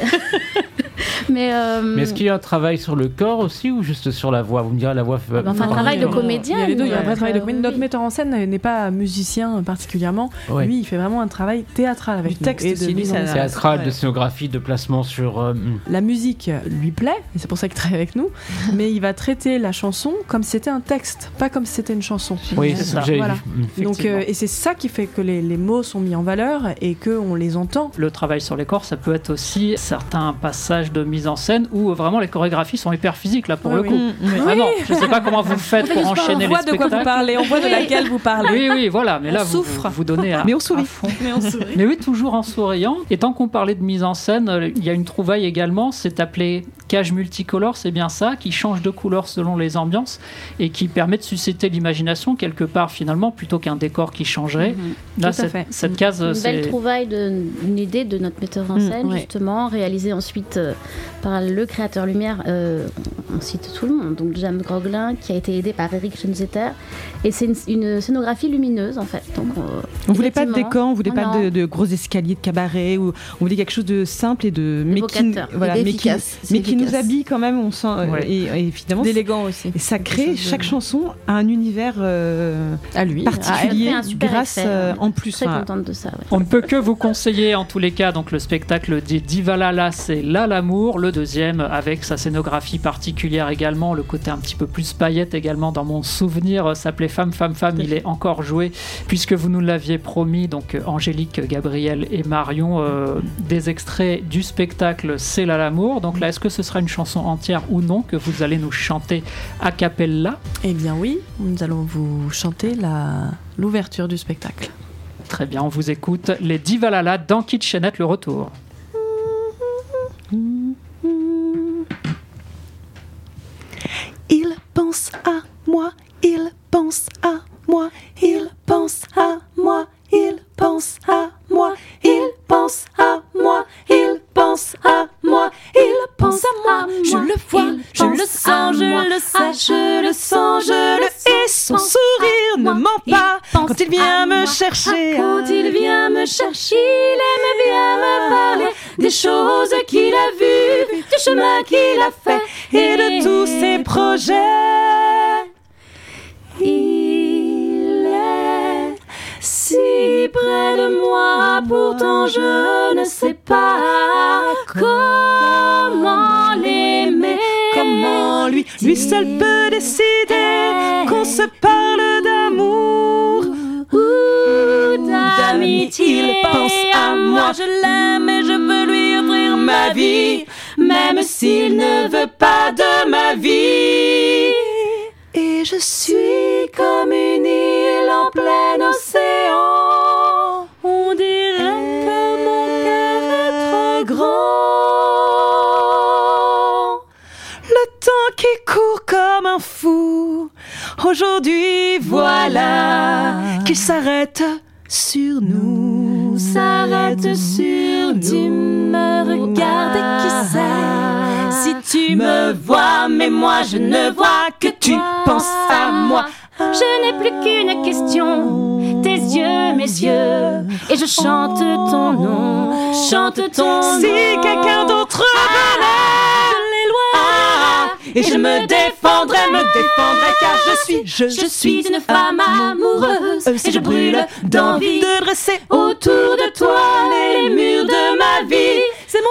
Mais, euh... Mais est-ce qu'il y a un travail sur le corps aussi ou juste sur la voix ? Vous me direz la voix. Enfin, un travail de comédien. Il y a les deux, il y a un Ouais. vrai travail de Euh, comédien. oui, Notre oui. metteur en scène n'est pas musicien particulièrement. Ouais. Lui, il fait vraiment un travail théâtral avec Du nous. texte et aussi, de lui, mise en ça- scène. Théâtral, Ouais. de scénographie, de placement sur. euh, hmm. La musique lui plaît, et c'est pour ça qu'il travaille avec nous, mais il va traiter la chanson comme si c'était un texte, pas comme si c'était une chanson. Oui, c'est ça que j'avais Voilà. vu. Hmm. Donc, Effectivement. euh, et c'est ça qui fait que les, les mots sont mis en valeur et qu'on les entend. Le travail sur les corps, ça peut être aussi certains passages de mise en scène où euh, vraiment les chorégraphies sont hyper physiques, là, pour Oui, le oui. coup. Mmh, oui. Vraiment, je sais pas comment vous faites pour enchaîner on voit les de quoi spectacles. vous parlez, on voit de laquelle vous parlez. Oui, oui, voilà, mais On là, vous, souffre. vous, vous donnez à, Mais on sourit. à fond. Mais on sourit. Mais oui, toujours en souriant. Et tant qu'on parlait de mise en scène, euh, il y a une trouvaille également, c'est appelé cage multicolore, c'est bien ça, qui change de couleur selon les ambiances et qui permet de susciter l'imagination quelque part finalement, plutôt qu'un décor qui changerait. Mhm. Là, Tout à cette, fait. cette case, Une c'est... belle trouvaille, de, une idée de notre metteur en Mm, scène, ouais. justement, réalisée ensuite euh, par le créateur lumière, euh, on cite tout le monde, donc James Groglin, qui a été aidé par Eric Schoenzetter. Et c'est une, une scénographie lumineuse, en fait. Donc, euh, On voulait pas de effectivement, décor, on voulait oh pas non. de, de gros escaliers de cabaret, ou on voulait quelque chose de simple et de mais qui, Évocateur. voilà, Et mais qui, d'efficace. C'est mais qui nous efficace. habille quand même. On sent euh, Ouais. et, et évidemment, D'élégant aussi. et ça crée chose de- chaque chanson a un univers euh, À lui. particulier fait un super grâce effet, euh, hein. en plus. Très Enfin, contente de ça. Ouais. On ne peut que vous conseiller en tous les cas donc le spectacle des Divalala, c'est Là l'amour, le deuxième avec sa scénographie particulière également, le côté un petit peu plus paillette également dans mon souvenir euh, s'appelait Femme, Femme, Femme, il est encore joué puisque vous nous l'aviez promis, donc euh, Angélique, Gabriel et Marion, euh, des extraits du spectacle C'est Là l'amour. Donc là, est-ce que ce sera une chanson entière ou non que vous allez nous chanter a cappella? Eh bien oui, nous allons vous chanter la... l'ouverture du spectacle. Très bien, on vous écoute. Les Divalala dans Kitchenette, le retour. Il pense à moi, il pense à moi, il pense à moi, il pense à moi, il pense à moi, il pense à moi, il pense à moi. Je le vois, je le sens, je le sais, je le sens, je le sais. Son sourire ne ment pas quand il vient me chercher. Quand il vient me chercher, il aime bien me parler des choses qu'il a vues, du chemin qu'il a fait et de tous ses projets. Il est si près de moi, pourtant je ne sais pas comment l'aimer. Comment lui, lui seul peut décider qu'on se parle d'amour ou d'amitié. Il pense à moi, je l'aime et je veux lui offrir ma vie, même s'il ne veut pas de ma vie. Et je suis comme une île en plein océan. On dirait que mon cœur est trop grand. Le temps qui court comme un fou. Aujourd'hui, voilà qu'il s'arrête sur nous. S'arrête sur nous. Tu me regardes et qui sait si tu me vois, mais moi je ne vois que tu penses à moi. Je n'ai plus qu'une question, tes yeux, mes yeux, et je chante ton nom, chante ton nom. Si quelqu'un d'autre venait, je l'éloignerais, et je me défendrais, me défendrais, car je suis, je, je suis une femme amoureuse, et je brûle d'envie de dresser autour de toi les murs de ma vie.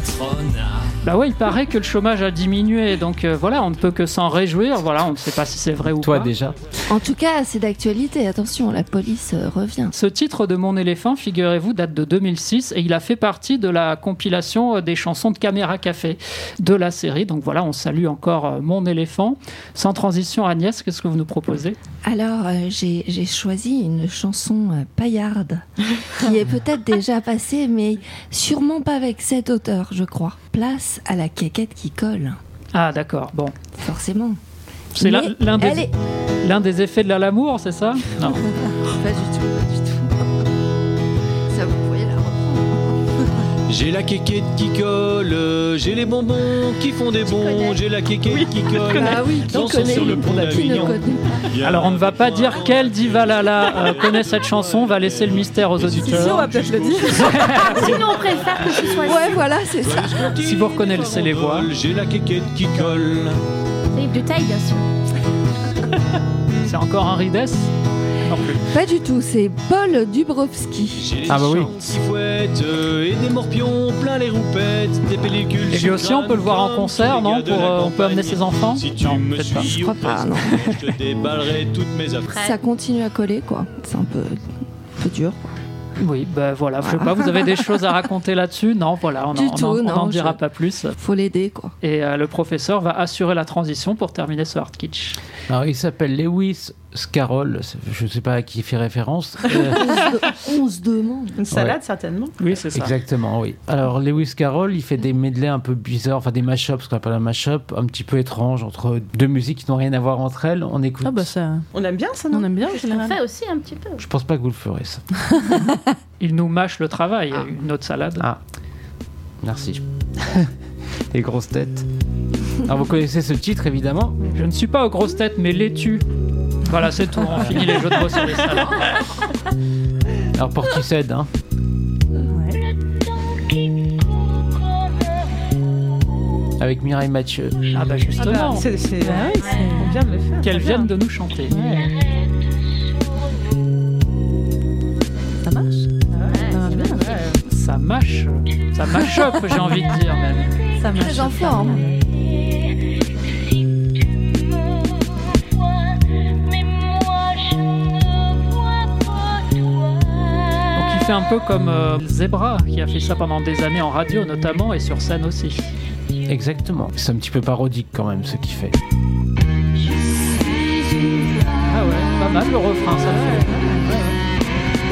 patronat. Bah ouais, il paraît que le chômage a diminué, donc euh, voilà, on ne peut que s'en réjouir. Voilà, on ne sait pas si c'est vrai ou Toi pas. déjà. En tout cas, c'est d'actualité. Attention, la police euh, revient. Ce titre de Mon éléphant, figurez-vous, date de deux mille six et il a fait partie de la compilation des chansons de Caméra Café de la série. Donc voilà, on salue encore Mon éléphant. Sans transition, Agnès, qu'est-ce que vous nous proposez ? Alors, euh, j'ai, j'ai choisi une chanson euh, paillarde qui est peut-être déjà passée, mais sûrement pas avec cet auteur, je crois. Place à la quéquette qui colle. Ah d'accord, bon. Forcément. C'est l'un, Mais l'un, des, elle est- l'un des effets de la l'amour, c'est ça ? Non. Pas du tout, pas du tout. Ça, vous pourriez la reprendre. J'ai la quéquette qui colle, euh, j'ai les bonbons qui font des bons, j'ai la quéquette qui colle. Ah oui, qui dansons connaît, sur le pont qui ne d'Avignon. connaît. Alors on ne va pas dire quel divalala euh, connaît cette chanson, on va laisser le mystère aux Si, on auditeurs. va peut-être le dire. Sinon, on préfère que ce soit Ouais, voilà, c'est ça. Si vous reconnaissez les voix. J'ai la quéquette qui colle. Philippe Duteil, bien sûr. C'est encore un Rides ? Non plus. Pas du tout, c'est Paul Dubrovski. J'ai les Ah bah oui. champs qui fouettent, euh, et des morpions plein les roupettes, des pellicules. Et lui aussi, on peut le voir en concert, non ? Pour, euh, on peut amener ses enfants ? Si tu Non, me peut-être pas. suis Je crois pas, non. je te déballerai toutes mes affaires. Ça continue à coller, quoi. C'est un peu, un peu dur. Oui, ben voilà, je sais pas, vous avez des choses à raconter là-dessus ? Non, voilà, on Du n'en tout, non, dira je- pas plus. Faut l'aider, quoi. Et euh, le professeur va assurer la transition pour terminer ce hard kitsch. Alors, il s'appelle Lewis Scarroll, je ne sais pas à qui il fait référence. Euh, On se demande. Une salade, Ouais. certainement. Oui, c'est ça. Exactement, oui. Alors, Lewis Carroll, il fait des medleys un peu bizarres, enfin des mashups, ce qu'on appelle un mashup, un petit peu étrange entre deux musiques qui n'ont rien à voir entre elles. On écoute. Ah bah ça, On aime bien ça, non on aime bien en On général. fait aussi un petit peu. Je pense pas que vous le ferez, ça. Il nous mâche le travail, une autre salade. Ah, merci. Les grosses têtes. Alors, vous connaissez ce titre, évidemment. Je ne suis pas aux grosses têtes, mais laitue. Voilà, c'est tout, on finit les jeux de mots sur les salades. Alors, Portishead, hein. Avec Mireille Mathieu. Ah bah Ah justement, bah, c'est, c'est, ah oui, c'est- on vient de le faire. qu'elles très viennent bien. de nous chanter. Ça marche Ça marche bien. Ça mâche, ça mâche up, j'ai envie de dire même. Ça marche. Très en forme. Donc il fait un peu comme euh, Zebra, qui a fait ça pendant des années en radio notamment, et sur scène aussi. Exactement. C'est un petit peu parodique quand même, ce qu'il fait. Ah ouais, pas mal le refrain, ça fait.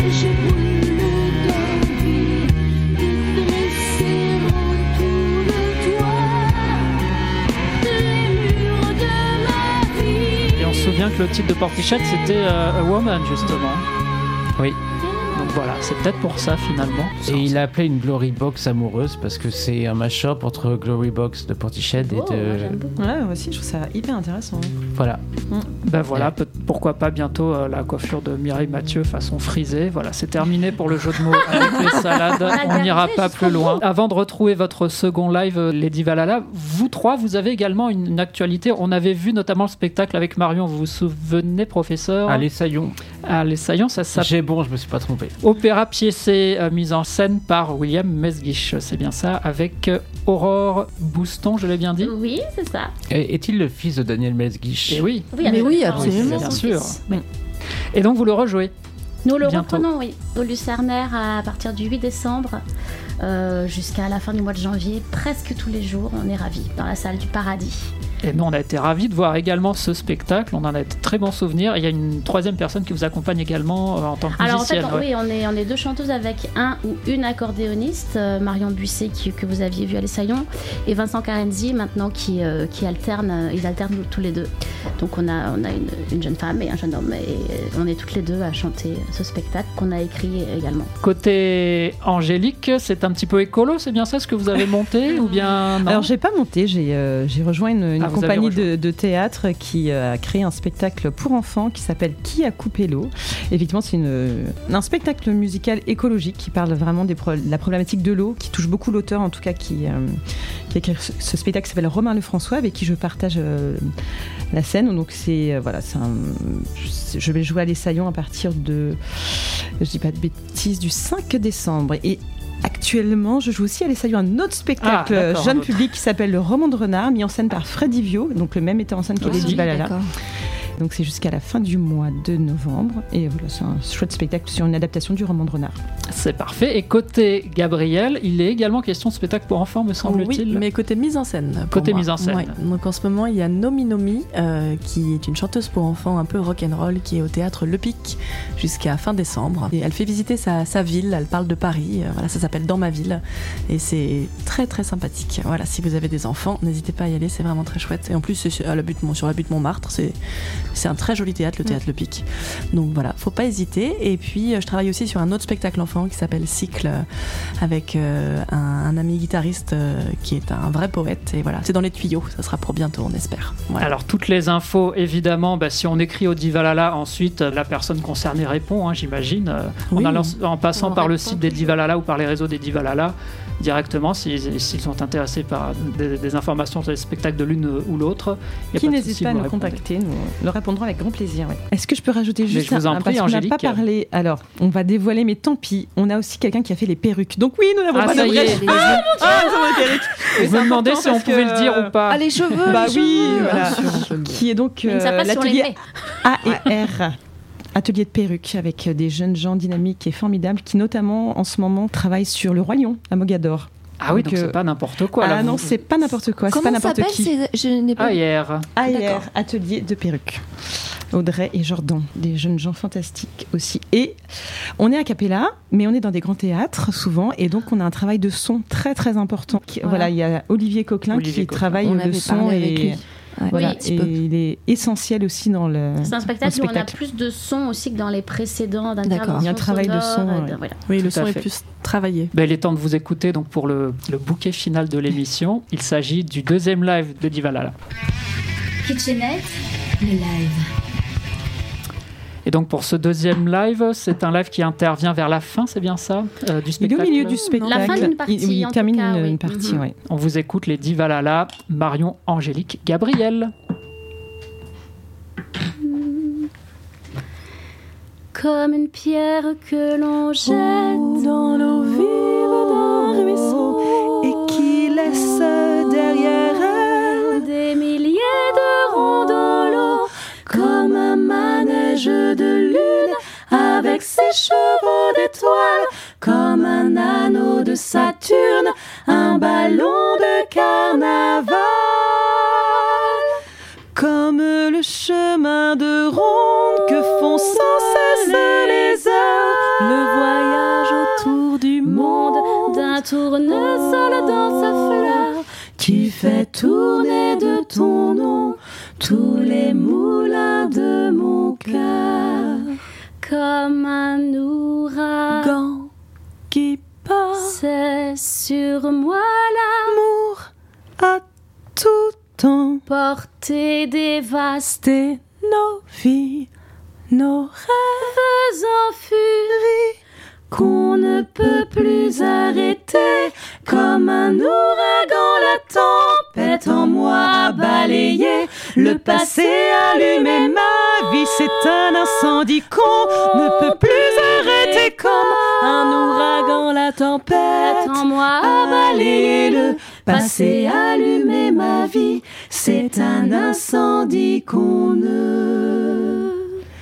Et on se souvient que le titre de Portishead, c'était euh, A Woman, justement. Oui. Donc voilà, c'est peut-être pour ça finalement. Et il a appelé une Glory Box amoureuse parce que c'est un mash-up entre Glory Box de Portishead et Oh, moi, j'aime de. beaucoup. Ouais, moi aussi, je trouve ça hyper intéressant. Voilà. Ben voilà, peut- pourquoi pas bientôt euh, la coiffure de Mireille Mathieu façon frisée. Voilà, c'est terminé pour le jeu de mots avec les salades. On n'ira pas plus loin. Avant de retrouver votre second live, euh, Lady Valhalla, vous trois, vous avez également une, une actualité. On avait vu notamment le spectacle avec Marion, vous vous souvenez, professeur ? Allez, Saillon. Ah, les Saillants, ça s'appelle J'ai bon, je me suis pas trompé. Opéra piécé, euh, mise en scène par William Mesguich. C'est bien ça, avec euh, Aurore Bouston, je l'ai bien dit ? Oui, c'est ça. Et- Est-il le fils de Daniel Mesguich ? Et oui, Oui, Mais oui, absolument. absolument. bien Son sûr. fils. Et donc vous le rejouez ? Nous le Bientôt. reprenons, oui, au Lucernaire à partir du huit décembre euh, jusqu'à la fin du mois de janvier. Presque tous les jours, on est ravis dans la salle du Paradis. Et nous, on a été ravis de voir également ce spectacle. On en a de très bons souvenirs. Et il y a une troisième personne qui vous accompagne également euh, en tant que Alors en fait, musicienne. on- ouais. oui, on est, on est deux chanteuses avec un ou une accordéoniste, euh, Marion Buisset qui- que vous aviez vu à Les Saillons, et Vincent Carenzi maintenant qui, euh, qui alterne, euh, ils alternent tous les deux. Donc on a, on a une, une jeune femme et un jeune homme, et on est toutes les deux à chanter ce spectacle qu'on a écrit également. Côté Angélique, c'est un petit peu écolo, c'est bien ça ce que vous avez monté ou bien non Alors j'ai pas monté, j'ai euh, j'ai rejoint une, une Ah, vous avez compagnie rejoint. de, de théâtre qui euh, a créé un spectacle pour enfants qui s'appelle Qui a coupé l'eau. Effectivement, c'est une- un spectacle musical écologique qui parle vraiment des pro- de la problématique de l'eau, qui touche beaucoup l'auteur en tout cas qui, euh, qui a créé ce, ce spectacle qui s'appelle Romain Lefrançois, avec qui je partage euh, la scène. Donc c'est euh, voilà, c'est un- je- je vais jouer à Les Saillons à partir de, je dis pas de bêtises, du cinq décembre. Et actuellement, je joue aussi à l'Essaillou un autre spectacle Ah, d'accord, jeune un autre. public qui s'appelle Le Roman de Renard, mis en scène par Freddy Vio, donc le même metteur en scène que Ah, Lady oui, Valhalla. d'accord. Donc c'est jusqu'à la fin du mois de novembre. Et voilà, c'est un chouette spectacle sur une adaptation du Roman de Renard. C'est parfait. Et côté Gabriel, il est également question de spectacle pour enfants, me semble-t-il. Oui, mais côté mise en scène. pour Côté moi. mise en scène. Ouais. Donc en ce moment, il y a Nomi Nomi, euh, qui est une chanteuse pour enfants un peu rock'n'roll, qui est au théâtre Le Pic jusqu'à fin décembre. Et elle fait visiter sa, sa ville, elle parle de Paris. Euh, voilà, ça s'appelle Dans ma ville. Et c'est très très sympathique. Voilà, si vous avez des enfants, n'hésitez pas à y aller, c'est vraiment très chouette. Et en plus, c'est sur la butte, sur la butte Montmartre. C'est, c'est un très joli théâtre, le théâtre Le Pic. Donc voilà, faut pas hésiter. Et puis, euh, je travaille aussi sur un autre spectacle enfant qui s'appelle Cycle, euh, avec euh, un, un ami guitariste euh, qui est un vrai poète. Et voilà, c'est dans les tuyaux, ça sera pour bientôt, on espère. Voilà. Alors toutes les infos, évidemment, bah, si on écrit au Divalala, ensuite la personne concernée répond, hein, j'imagine, euh, Oui. en, allant- en passant On par le répond site des Divalala ou par les réseaux des Divalala, directement, s'ils, s'ils sont intéressés par des, des informations sur les spectacles de l'une ou l'autre. Y a Qui pas de n'hésite souci, pas à vous nous répondez. contacter, nous le répondrons avec grand plaisir. Ouais. Est-ce que je peux rajouter Mais juste je vous en un, prie, parce qu'on n'a Angélique. pas parlé. Alors, on va dévoiler, mais tant pis. On a aussi quelqu'un qui a fait les perruques. Donc oui, nous n'avons Ah, pas ça de y est. vraies- Ah, ah, nous avons les perruques. Mais Vous c'est me demandez important si on parce pouvait que- le dire ou pas. Ah, les cheveux, Bah les oui, cheveux. voilà. Qui est donc Ils ne savent euh, pas si on les l'atelier met. A et R. Atelier de perruques avec des jeunes gens dynamiques et formidables qui notamment en ce moment travaillent sur le Roi Lion à Mogador. Ah oui, donc euh, c'est pas n'importe quoi. Ah là, non, vous- c'est pas n'importe quoi, c'est Comment pas n'importe s'appelle qui. ces- Je n'ai pas. Ah, hier. A R, D'accord. atelier de perruques. Audrey et Jordan, des jeunes gens fantastiques aussi. Et on est à Capella, mais on est dans des grands théâtres souvent, et donc on a un travail de son très très important. Qui- Voilà. Voilà, il y a Olivier Coquelin Olivier qui Coquelin. travaille On le avait son parlé avec et lui. Ouais, voilà, un petit et peu. il est essentiel aussi dans le. C'est un spectacle, dans où le on a plus de son aussi que dans les précédents d'intervention. Il y a un travail de son, sonore, ouais. de- voilà. Oui, le Tout à son est fait. plus travaillé. Ben, il est temps de vous écouter donc pour le, le bouquet final de l'émission. Il s'agit du deuxième live de Divalala. Kitchenette, le live. Et donc pour ce deuxième live, c'est un live qui intervient vers la fin, c'est bien ça, euh, du Il est spectacle. au milieu du spectacle. La fin d'une partie, Il, oui, il en tout termine cas, une, oui. une partie, Mhm. ouais. On vous écoute les Divalala, Marion, Angélique, Gabriel. Comme une pierre que l'on jette dans l'eau vive d'un ruisseau Et qui laisse derrière elle des milliers de ronds dans l'eau, comme un manège de lune avec ses chevaux d'étoiles, comme un anneau de Saturne, un ballon de carnaval. comme le chemin de ronde que font sans cesse les heures. Le voyage autour du monde d'un tournesol dans sa fleur qui fait tourner de ton nom tous les moulins de mon cœur. Comme un ouragan qui passe, c'est sur moi l'amour à tout temps, portée dévastée, nos vies, nos rêves, faisant furie qu'on ne peut plus arrêter. Comme un ouragan, la tempête en moi a balayé le passé, allumé ma vie. c'est un incendie qu'on ne peut plus arrêter. Comme un ouragan, la tempête en moi a balayé le passé, allumé ma vie. C'est un incendie qu'on ne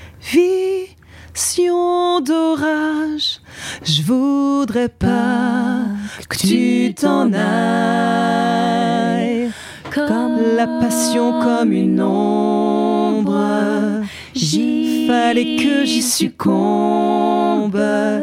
vision d'orage. Je voudrais pas que tu t'en ailles. Comme la passion, comme une ombre. J'y fallait que j'y succombe.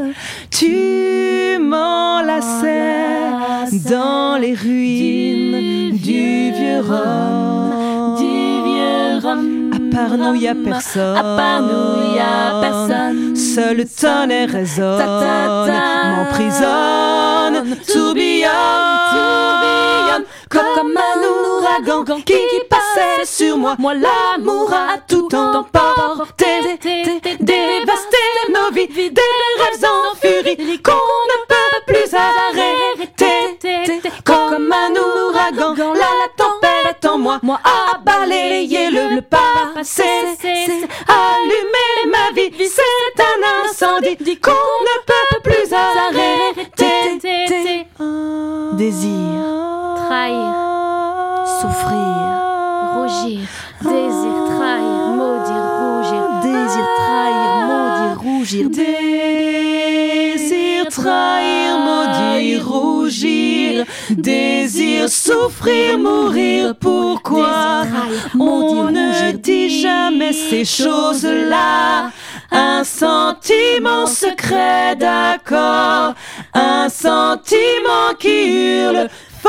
Tu m'enlaçais dans les ruines du vieux Rome. Du vieux Rome. À part nous, y a personne. À part nous, y a personne. Seul le tonnerre résonne. Ta, ta, ta. M'emprisonne. Tourbillonne. Tourbillonne. Comme un ouragan qui, qui passait sur moi. Moi, l'amour a tout emporté. Dévasté nos vies. Des rêves en furie qu'on ne peut plus arrêter. Comme un ouragan, la, la tempête en moi, moi a balayé le, le passé, allumé ma vie. C'est un incendie qu'on ne peut plus arrêter. Désir. Trahir. Souffrir. Rougir. Désir. Trahir. Maudire. Rougir. Désir, trahir, maudire, rougir. Désir, trahir, maudire, rougir. Désir, souffrir, mourir. Pourquoi on ne dit jamais ces choses-là? Un sentiment secret, d'accord. Un sentiment qui hurle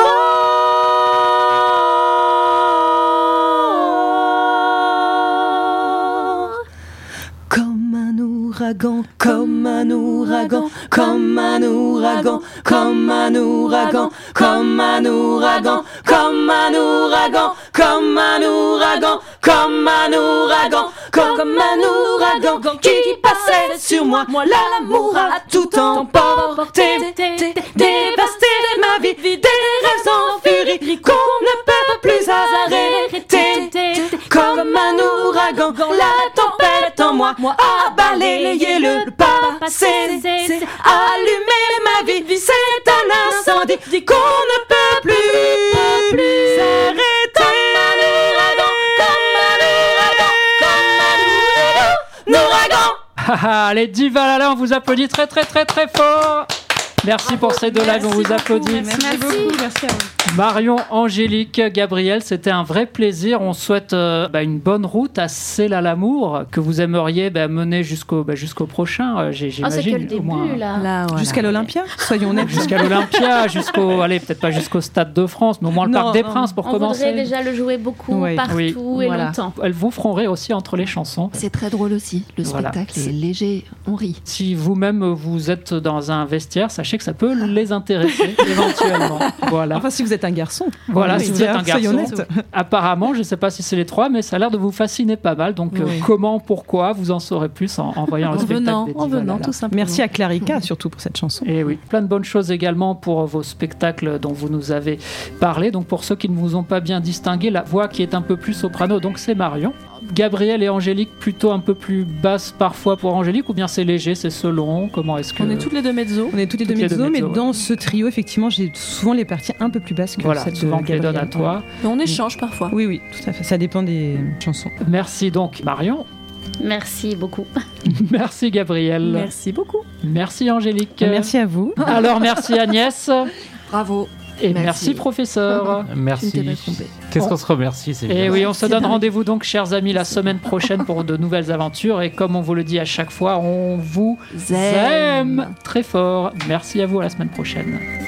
fort. Comme un ouragan, comme un ouragan, comme un ouragan, comme un ouragan, comme un ouragan, comme un ouragan, comme un ouragan, comme un ouragan, comme un ouragan qui passait sur moi. Moi l'amour a tout emporté, dévasté ma vie, des rêves en furie qu'on ne peut plus arrêter. Comme un ouragan, la tempête en moi a balayé le passé, allumé ma vie. C'est un incendie qu'on ne peut plus s'arrêter. Les divas là, on vous applaudit très très très très fort. Merci pour ces deux lives, on vous applaudit. Merci, merci beaucoup, merci à vous. Marion, Angélique, Gabriel, c'était un vrai plaisir. On souhaite euh, bah, une bonne route à C'est là l'amour que vous aimeriez bah, mener jusqu'au, bah, jusqu'au prochain, euh, j'imagine. Oh, c'est que le début, au moins. là. Là, voilà. Jusqu'à l'Olympia, soyons honnêtes. Jusqu'à l'Olympia, jusqu'au, allez, peut-être pas jusqu'au Stade de France, mais au moins le Non, Parc des non. Princes pour On commencer. voudrait déjà le jouer beaucoup, Oui. partout Oui. et Voilà. longtemps. Elles vous feront rire aussi entre les chansons. C'est très drôle aussi. Le Voilà. spectacle C'est- est léger, on rit. Si vous-même vous êtes dans un vestiaire, sachez que ça peut les intéresser éventuellement. Voilà. Enfin, si vous êtes un garçon. Voilà, Oui, si vous êtes un soyons garçon, honnêtes. apparemment, je ne sais pas si c'est les trois, mais ça a l'air de vous fasciner pas mal. Donc, euh, Oui. comment, pourquoi, vous en saurez plus en, en voyant le En spectacle venant, des en Divas venant, Lala. tout simplement. Merci à Clarica, surtout pour cette chanson. Et oui, plein de bonnes choses également pour vos spectacles dont vous nous avez parlé. Donc, pour ceux qui ne vous ont pas bien distingué, la voix qui est un peu plus soprano, donc c'est Marion. Gabriel et Angélique, plutôt un peu plus basse parfois pour Angélique, ou bien c'est léger, c'est selon? Comment est-ce que... On est toutes les deux mezzo. On est toutes les deux Toutes les deux mezzo, mais mezzo, dans ce trio, effectivement, j'ai souvent les parties un peu plus basses que Voilà, celles souvent de on te les donne Gabriel. à toi. Mais on échange parfois. Oui, oui, tout à fait. Ça dépend des chansons. Merci donc Marion. Merci beaucoup. Merci Gabriel. Merci beaucoup. Merci Angélique. Merci à vous. Alors merci Agnès. Bravo. Et merci, Merci. professeur. Merci. Tu ne t'es pas trompé. Qu'est-ce qu'on se remercie, c'est Et bien. oui, on se C'est donne dingue. rendez-vous donc, chers amis, la semaine prochaine pour de nouvelles aventures. Et comme on vous le dit à chaque fois, on vous Z'aime. aime très fort. Merci à vous, à la semaine prochaine.